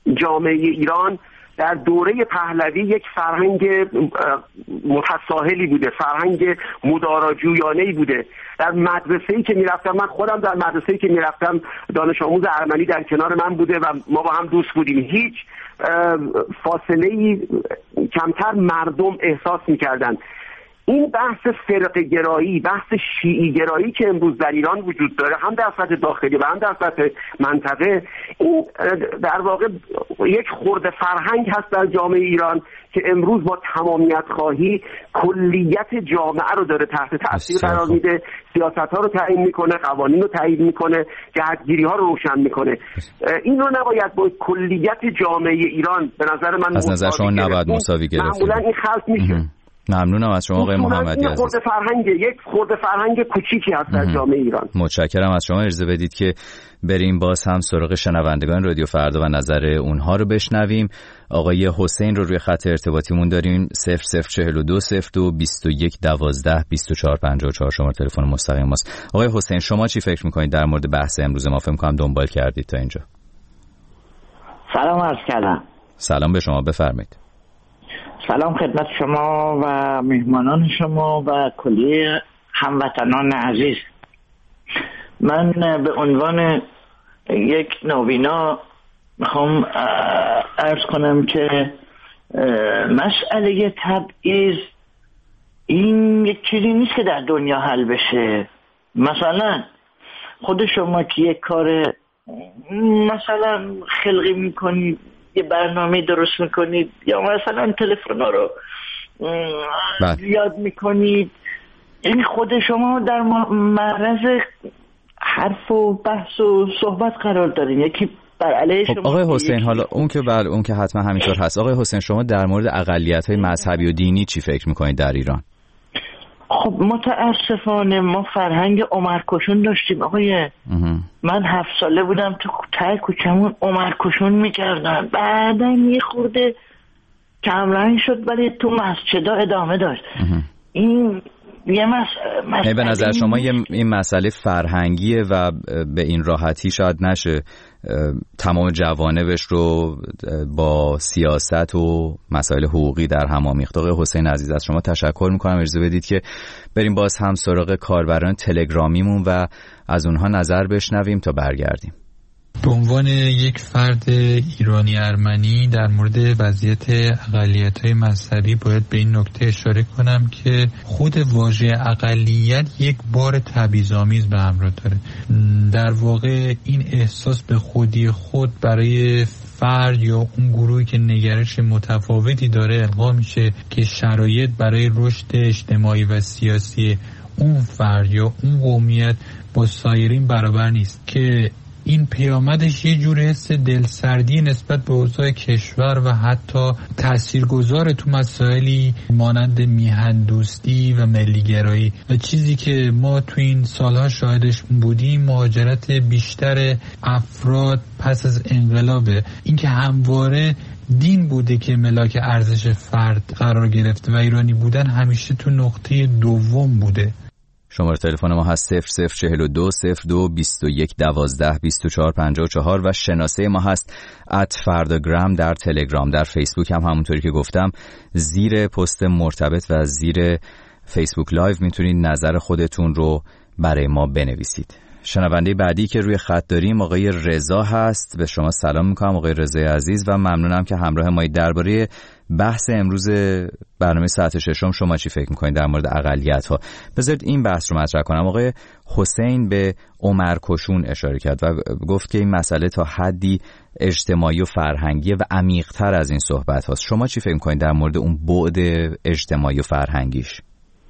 جامعه ایران در دوره پهلوی یک فرهنگ متساهلی بوده، فرهنگ مداراجویانه‌ای بوده. در مدرسه‌ای که میرفتم، من خودم در مدرسه‌ای که میرفتم دانش آموز ارمنی در کنار من بوده و ما با هم دوست بودیم. هیچ فاصله‌ای کمتر مردم احساس می‌کردن. این بحث فرقه گرایی، بحث شیعی گرایی که امروز در ایران وجود داره، هم در سطح داخلی و هم در سطح منطقه، این در واقع یک خرده فرهنگ هست در جامعه ایران که امروز با تمامیت خواهی کلیت جامعه رو داره تحت تاثیر قرار میده، سیاست‌ها رو تعیین میکنه، قوانین رو تعیین میکنه، جهتگیری‌ها رو روشن میکنه. این رو نباید با کلیت جامعه ایران به نظر من از نظر شما نباید مساوی گرفت. معمولا این خلط میشه. ممنونم از شما آقای محمدی عزیز. یک خرده فرهنگ کوچیکی هست در جامعه ایران. متشکرم از شما. اجازه بدید که بریم باز هم سراغ شنوندگان رادیو فردا و نظر اونها رو بشنویم. آقای حسین رو روی خط ارتباطیمون داریم. 0042 02 21 12 24 54 شماره تلفن مستقیم ماست. آقای حسین شما چی فکر می‌کنید در مورد بحث امروز ما؟ فکر می‌کنم دنبال کردید تا اینجا. سلام عرض کردم. سلام به شما، بفرمایید. سلام خدمت شما و مهمانان شما و کلیه هموطنان عزیز. من به عنوان یک نوینا میخوام عرض کنم که مسئله تبعیض این یک چیزی نیست که در دنیا حل بشه. مثلا خود شما که یک کار مثلا خلقی میکنید، یه برنامه درست میکنید یا مثلا تلفن رو یاد میکنید، این خود شما در معرض حرف و بحث و صحبت قرار دارین. یکی بر علیه شما. آقای حسین حالا اون که حتما همینطور هست. آقای حسین شما در مورد اقلیت‌های مذهبی و دینی چی فکر میکنید در ایران؟ خب متاسفانه ما فرهنگ عمرکشون داشتیم آقای. من 7 ساله بودم تو ته کوچمون عمرکشون میکردن، بعدا یه خورده کمرنگ شد ولی تو مسجدا ادامه داشت. این یه مسئله به نظر شما این مسئله فرهنگیه و به این راحتی شاید نشه تمام جوانبش رو با سیاست و مسائل حقوقی در هم آمیخت. آقای حسین عزیز از شما تشکر میکنم. اجازه بدید که بریم باز هم سراغ کاربران تلگرامیمون و از اونها نظر بشنویم تا برگردیم. به عنوان یک فرد ایرانی ارمنی در مورد وضعیت اقلیت‌های مذهبی باید به این نکته اشاره کنم که خود واژه اقلیت یک بار تبعیض‌آمیز به همراه داره. در واقع این احساس به خودی خود برای فرد یا اون گروهی که نگرش متفاوتی داره القا میشه که شرایط برای رشد اجتماعی و سیاسی اون فرد یا اون قومیت با سایرین برابر نیست، که این پیامدش یه جور حس دلسردی نسبت به اوضاع کشور و حتی تاثیرگذار تو مسائلی مانند میهندوستی و ملیگرایی و چیزی که ما تو این سالها شاهدش بودیم، مهاجرت بیشتر افراد پس از انقلابه. اینکه همواره دین بوده که ملاک ارزش فرد قرار گرفته و ایرانی بودن همیشه تو نقطه دوم بوده. شماره تلفن ما هست 0042 02 21 12 24 54 و شناسه ما هست @فرداگرام در تلگرام. در فیسبوک هم همونطوری که گفتم زیر پست مرتبط و زیر فیسبوک لایو میتونید نظر خودتون رو برای ما بنویسید. شنونده بعدی که روی خط داریم آقای رضا هست. به شما سلام میکنم آقای رضا عزیز و ممنونم که همراه ما. درباره بحث امروز برنامه ساعت ششم شما چی فکر میکنید در مورد اقلیت‌ها؟ بذارید این بحث رو مطرح کنم. آقای حسین به عمرکشون اشاره کرد و گفت که این مسئله تا حدی اجتماعی و فرهنگی و عمیق‌تر از این صحبت هاست. شما چی فکر میکنید در مورد اون بعد اجتماعی و فرهنگیش؟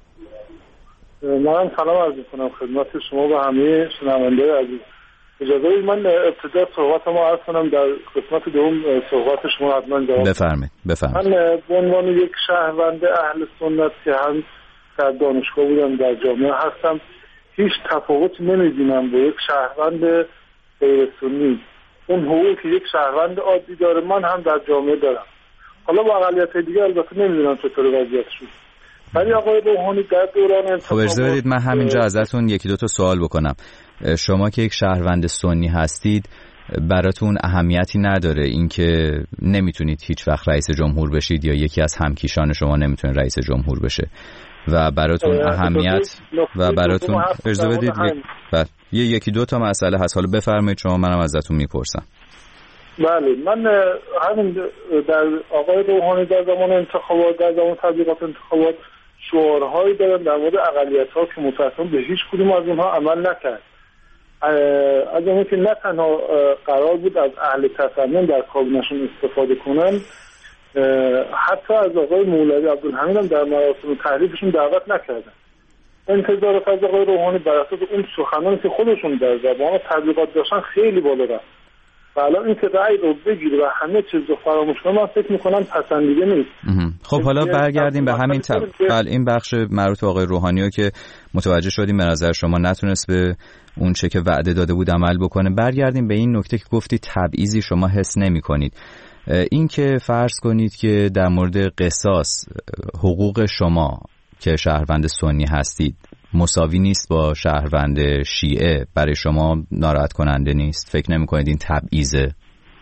من سلام عرض می‌کنم خدمت شما و همه شنونده‌های عزیز. اجازه بدید من ابتدا صحبتمو عرض کنم، در قسمت دوم صحبت شما حتما جواب بفرمایید. من به عنوان یک شهروند اهل سنت که هم در دانشگاه بودم در جامعه هستم، هیچ تفاوتی نمی‌بینم با یک شهروند غیر سنی. اون حقوقی که یک شهروند عادی داره من هم در جامعه دارم. حالا با اقلیت‌های دیگه البته نمی‌دونم چطور وضعیتشون. ولی آقای روحانی در دوران انتخابات اجازه بدید من همینجا ازتون یکی دو تا سوال بکنم. شما که یک شهروند سنی هستید براتون اهمیتی نداره اینکه نمیتونید هیچ وقت رئیس جمهور بشید یا یکی از همکیشان شما نمیتونه رئیس جمهور بشه و براتون اهمیت و براتون اجازه بدید یکی دو تا مسئله هست. حالا بفرمایید شما، منم ازتون میپرسم. بله، من همین در آقای روحانی در زمان انتخابات، در زمان تبلیغات انتخابات شعارهایی دارن در مورد اقلیت‌ها که متأسفانه به هیچ کدوم از اونها عمل نکرد. از اون که نه تنها قرار بود از اهل تسنن در کابینه‌شون استفاده کنن، حتی از آقای مولوی عبدالحمید هم در مراسم تحریفشون دعوت نکردن. انتظارات از آقای روحانی بر اساس اون سخنانی که خودشون در زبان تبلیغات داشتن خیلی بالا رفت. و الان این که رأی رو بگیره و همه چیز رو فراموش کنه، من فکر میکنم پسندیده نیست. خب حالا برگردیم به همین این بخش مربوط به آقای روحانی که متوجه شدیم به نظر شما نتونست به اون چه که وعده داده بود عمل بکنه. برگردیم به این نکته که گفتید تبعیضی شما حس نمی کنید. این که فرض کنید که در مورد قصاص حقوق شما که شهروند سنی هستید مساوی نیست با شهروند شیعه، برای شما ناراحت کننده نیست؟ فکر نمی کنید این تبعیضه؟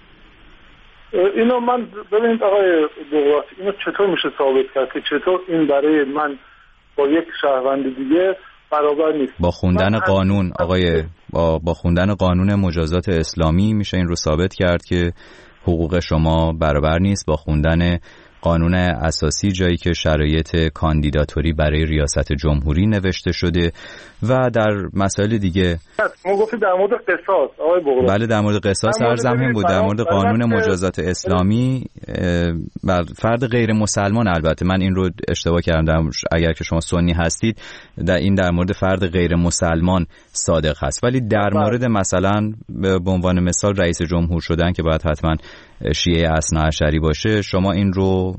اینو من ببینید آقای بغراتی، اینو چطور میشه ثابت کرد که چطور این برای من با یک شهروند دیگه برابر نیست؟ با خوندن قانون آقای با خوندن قانون مجازات اسلامی میشه این رو ثابت کرد که حقوق شما برابر نیست با خوندن قانون اساسی، جایی که شرایط کاندیداتوری برای ریاست جمهوری نوشته شده و در مسائل دیگه. ما گفتیم در مورد قصاص آقای بغراتی. بله، در مورد قصاص ارزم هم بود. در مورد قانون مجازات اسلامی بر فرد غیر مسلمان، البته من این رو اشتباه کردم، اگر که شما سنی هستید در مورد فرد غیر مسلمان صادق هست، ولی در مورد مثلا به عنوان مثال رئیس جمهور شدن که باید حتما شیعه اثناعشری باشه، شما این رو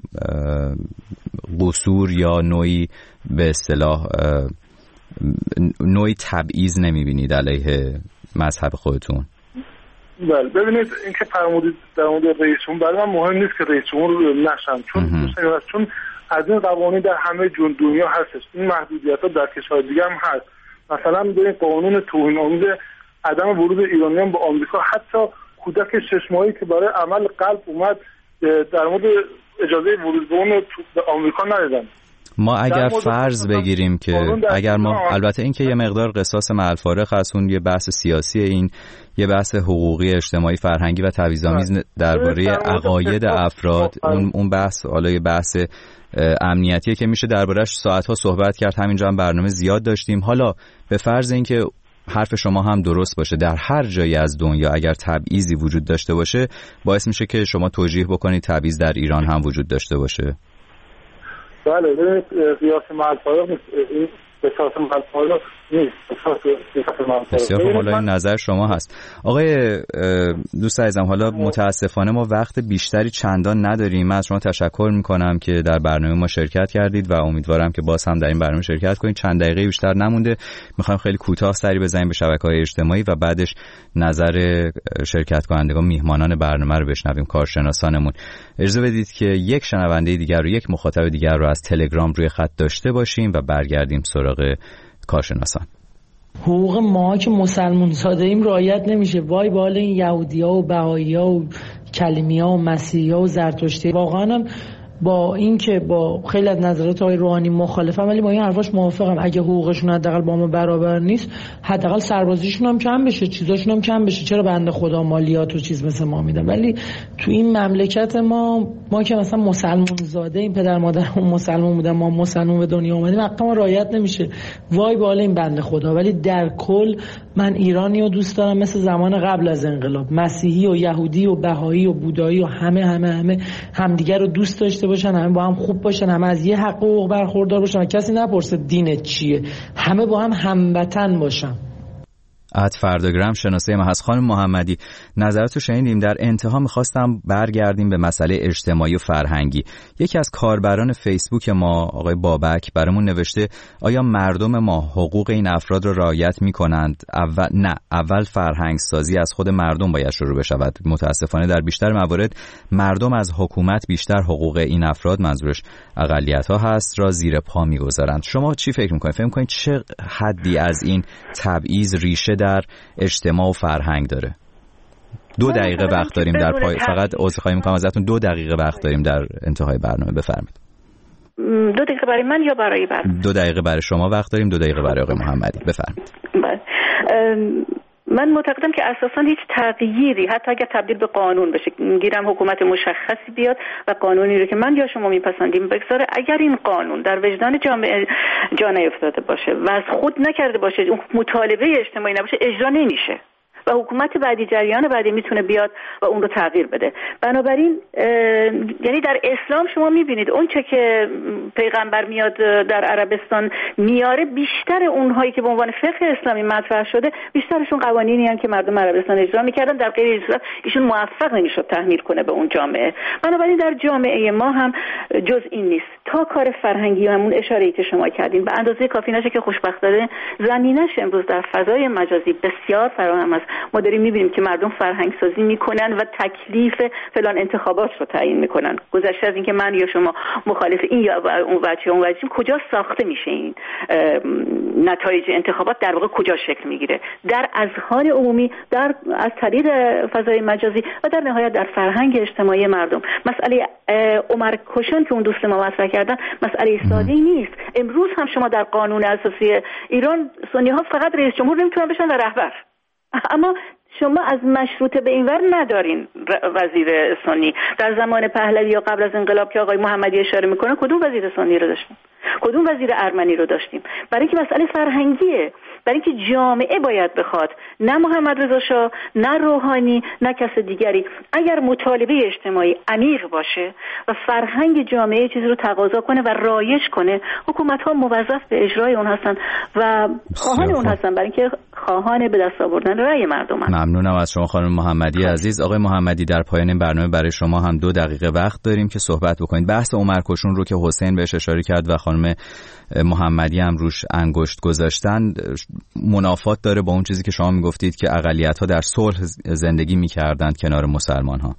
قصور یا نوعی به اصطلاح نوعی تبعیض نمیبینید علیه مذهب خودتون؟ بله، ببینید این که فرمودید در مورد رئیس جمهور، برای من مهم نیست که رئیس جمهور نشم، چون از این قوانین در همه دنیا هستش. این محدودیت‌ها در کشور دیگه هم هست. مثلا ببین قانون توهین‌آمیز عدم ورود ایرانیان به آمریکا، حتی کودک 6 ماهه‌ای که برای عمل قلب اومد در مورد اجازه ورود به اون به آمریکا ندادن. ما اگر فرض بگیریم که اگر ما البته این که یه مقدار قصاص مع الفارق هست، اون یه بحث سیاسی، این یه بحث حقوقی اجتماعی فرهنگی و تبعیض‌آمیز درباره عقاید افراد، اون بحث حالا یه بحث امنیتیه که میشه درباره‌اش ساعت‌ها صحبت کرد. همینجا هم برنامه زیاد داشتیم. حالا به فرض اینکه حرف شما هم درست باشه، در هر جایی از دنیا اگر تبعیضی وجود داشته باشه باعث میشه که شما توجیه بکنید تبعیض در ایران هم وجود داشته باشه. بله، ببینید قیاس مع الفارق نیست، این قصاص مع الفارق نیست. بسیار خوب، حالا این نظر شما هست. آقای دوست عزیزم، حالا متاسفانه ما وقت بیشتری چندان نداریم. من از شما تشکر میکنم که در برنامه ما شرکت کردید و امیدوارم که باز هم در این برنامه شرکت کنید. چند دقیقه بیشتر نمونده، میخوایم خیلی کوتاه سری بزنیم به شبکه‌های اجتماعی و بعدش نظر شرکت کنندگان میهمانان برنامه رو بشنویم، کارشناسانمون. اجازه بدید که یک شنونده دیگر رو، یک مخاطب دیگر رو از تلگرام روی خط داشته باشیم و برگردیم سراغ کارشناسان. حقوق ما که مسلمان زاده ایم رعایت نمیشه. وای به حال این یهودی‌ها و بهائی‌ها و کلیمی‌ها و مسیحی‌ها و زرتشتی. واقعا هم با این که با خیلی از نظرات آقای روحانی مخالفم، ولی با این حرفاش موافقم. اگه حقوقشون حداقل با ما برابر نیست، حداقل سربازیشون هم کم بشه، چیزاشون هم کم بشه. چرا بنده خدا مالیات و چیز مثل ما میدن؟ ولی تو این مملکت ما که مثلا مسلمان زاده این پدر مادرمون مسلمان بودن، ما مسلمان به دنیا اومدیم، حق ما رعایت نمیشه. وای به حال این بنده خدا. ولی در کل من ایرانی رو دوست دارم مثل زمان قبل از انقلاب. مسیحی و یهودی و بهایی و بودایی و همه همدیگه رو دوست داشته باشن، همه با هم خوب باشن، همه از یه حقوق برخوردار باشن، کسی نپرسه دینت چیه، همه با هم هموطن باشن. فرداگرام شناسه ما هست. خانم محمدی، نظرتو شنیدیم. در انتها میخواستم برگردیم به مسئله اجتماعی و فرهنگی. یکی از کاربران فیسبوک ما، آقای بابک، برامون نوشته آیا مردم ما حقوق این افراد را رعایت میکنند؟ اول فرهنگ سازی از خود مردم باید شروع بشود. متاسفانه در بیشتر موارد مردم از حکومت بیشتر حقوق این افراد، منظورش اقلیت‌ها هست، را زیر پا میگذارند. شما چی فکر میکنید؟ فکر میکنید چه حدی از این تبعیض ریشه در اجتماع و فرهنگ داره؟ 2 دقیقه وقت داریم در فقط عذرخواهی می‌کنم ازتون 2 دقیقه وقت داریم در انتهای برنامه. بفرمایید. 2 دقیقه برای من یا برای برنامه؟ 2 دقیقه برای شما وقت داریم، 2 دقیقه برای آقای محمدی. بفرمایید. من معتقدم که اساساً هیچ تغییری حتی اگر تبدیل به قانون بشه، میگیرم حکومت مشخصی بیاد و قانونی رو که من یا شما میپسندیم بگذاره، اگر این قانون در وجدان جامعه جا نیفتاده باشه و از خود نکرده باشه، اون مطالبه اجتماعی نباشه، اجرا نمیشه و حکومت بعدی، جریان بعدی میتونه بیاد و اون رو تغییر بده. بنابراین یعنی در اسلام شما میبینید اون چه که پیغمبر میاد در عربستان میاره، بیشتر اونهایی که به عنوان فقه اسلامی مطرح شده بیشترشون قوانینی هستند که مردم عربستان اجرا میکردن، در غیر این صورت ایشون موفق نمیشد تحمیل کنه به اون جامعه. بنابراین در جامعه ما هم جز این نیست، تا کار فرهنگی و همون اشاره‌ای که شما کردین به اندازه کافی نشه که خوشبختانه زمینش امروز در فضای مجازی بسیار فراهم است. ما داریم می‌بینیم که مردم فرهنگ سازی میکنن و تکلیف فلان انتخابات رو تعیین میکنن، گذشته از اینکه من یا شما مخالف این یا اون وجه اون وجه، کجا ساخته میشه این نتایج انتخابات، در واقع کجا شکل میگیره، در اذهان عمومی، از طریق فضای مجازی و در نهایت در فرهنگ اجتماعی مردم. مسئله عمر کشان که اون دوست ما مطرح کردن مسئله ساده‌ای نیست. امروز هم شما در قانون اساسی ایران سنی‌ها فقط رئیس جمهور نمیتونن بشن و رهبر، اما شما از مشروطه به اینور ندارین وزیر سنی. در زمان پهلوی یا قبل از انقلاب که آقای محمدی اشاره میکنه، کدوم وزیر سنی رو داشتیم؟ کدوم وزیر ارمنی رو داشتیم؟ برای اینکه مسئله فرهنگیه، برای اینکه جامعه باید بخواد، نه محمد رضا شاه، نه روحانی، نه کس دیگری. اگر مطالبه اجتماعی عمیق باشه و فرهنگ جامعه چیزی رو تقاضا کنه و رایج کنه، حکومت‌ها موظف به اجرای اون هستن و خواهان اون هستن، برای اینکه خواهان به دست آوردن رأی مردم هستن. ممنونم از شما خانم محمدی عزیز. آقای محمدی، در پایان این برنامه برای شما هم 2 دقیقه وقت داریم که صحبت بکنید. بحث عمر کشون رو که حسین بهش اشاره کرد و خانم محمدی هم روش انگشت گذاشتن، منافات داره با اون چیزی که شما میگفتید که اقلیت‌ها در صلح زندگی می‌کردند کنار مسلمان‌ها؟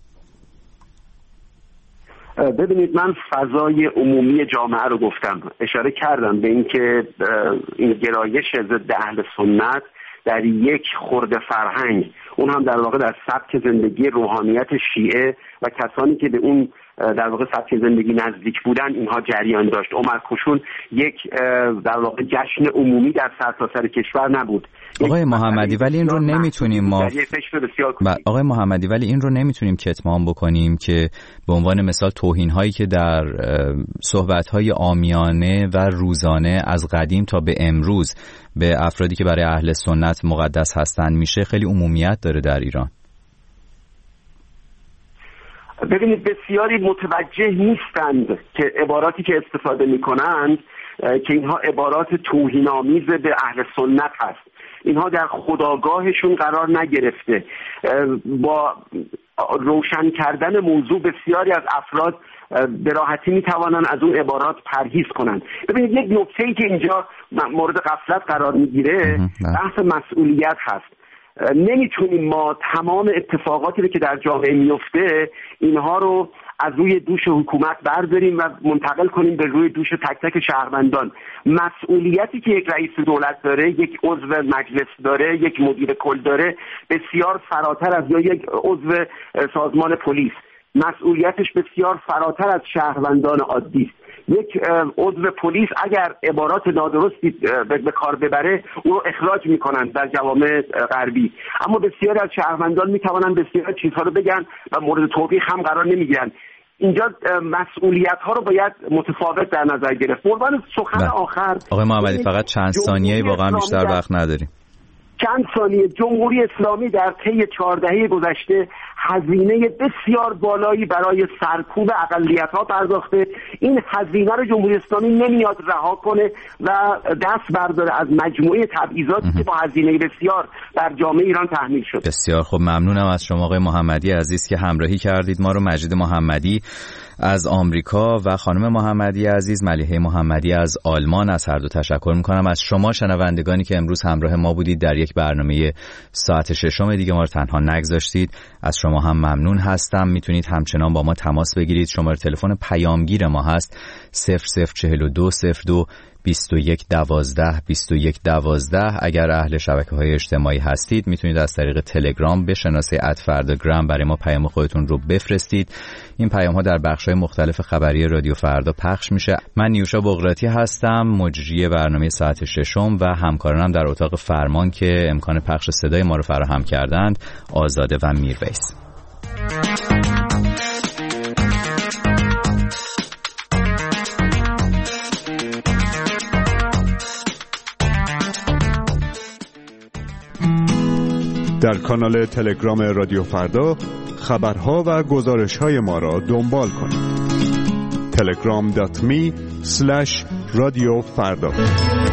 ببینید، من فضای عمومی جامعه رو گفتم، اشاره کردم به اینکه این گرایش ضد اهل سنت در یک خرد فرهنگ، اون هم در واقع در سبک زندگی روحانیت شیعه و کسانی که به اون در واقع سبک زندگی نزدیک بودن، اینها جریان داشت. عمر کشون یک در واقع جشن عمومی در سرتاسر کشور نبود. آقای محمدی، ولی این رو نمیتونیم ما آقای محمدی ولی این رو نمیتونیم کتمان بکنیم که به عنوان مثال توهین هایی که در صحبت های عامیانه و روزانه از قدیم تا به امروز به افرادی که برای اهل سنت مقدس هستند میشه، خیلی عمومیت داره در ایران. ببینید، بسیاری متوجه نیستند که عباراتی که استفاده میکنند که اینها عبارات توهین‌آمیز به اهل سنت هست. اینها در خودآگاهشون قرار نگرفته. با روشن کردن موضوع بسیاری از افراد به راحتی میتوانند از اون عبارات پرهیز کنند. ببینید، یک نکته‌ای که اینجا مورد غفلت قرار میگیره بحث مسئولیت هست. نمیتونیم ما تمام اتفاقاتی رو که در جامعه میفته اینها رو از روی دوش حکومت برداریم و منتقل کنیم به روی دوش تک تک شهروندان. مسئولیتی که یک رئیس دولت داره، یک عضو مجلس داره، یک مدیر کل داره، بسیار فراتر از یا یک عضو سازمان پلیس. مسئولیتش بسیار فراتر از شهروندان عادی است. یک عضو پلیس اگر عبارات نادرستی به کار ببره، او رو اخراج میکنن در جوامع غربی، اما بسیاری از شهروندان میتوانن بسیاری چیزها رو بگن و مورد توبیخ هم قرار نمیگیرن. اینجا مسئولیت ها رو باید متفاوت در نظر گرفت. قربان سخن آخر آقای محمدی، فقط چند ثانیه، واقعا بیشتر وقت نداریم. چند ثانیه. جمهوری اسلامی در طی 4 دهه گذشته هزینه بسیار بالایی برای سرکوب اقلیت‌ها پرداخته. این هزینه رو جمهوری اسلامی نمیاد رها کنه و دست برداره از مجموعه تبعیضاتی که با هزینه بسیار در جامعه ایران تحمیل شد. بسیار خب، ممنونم از شما آقای محمدی عزیز که همراهی کردید ما رو. مجید محمدی از آمریکا و خانم محمدی عزیز، ملیحه محمدی از آلمان، از هر دو تشکر میکنم. از شما شنوندگانی که امروز همراه ما بودید در یک برنامه ساعت 6 دیگه ما رو تنها نگذاشتید، از شما هم ممنون هستم. میتونید همچنان با ما تماس بگیرید. شماره تلفن پیامگیر ما هست 004202 2112. اگر اهل شبکه‌های اجتماعی هستید میتونید از طریق تلگرام به شناسه @فرداگرام برای ما پیام خودتون رو بفرستید. این پیام‌ها در بخش‌های مختلف خبری رادیو فردا پخش میشه. من نیوشا بغراتی هستم، مجری برنامه ساعت ششم و همکارانم در اتاق فرمان که امکان پخش صدای ما رو فراهم کردند آزاده و میرویس. در کانال تلگرام رادیو فردا خبرها و گزارش‌های ما را دنبال کنید. telegram.me/رادیو فردا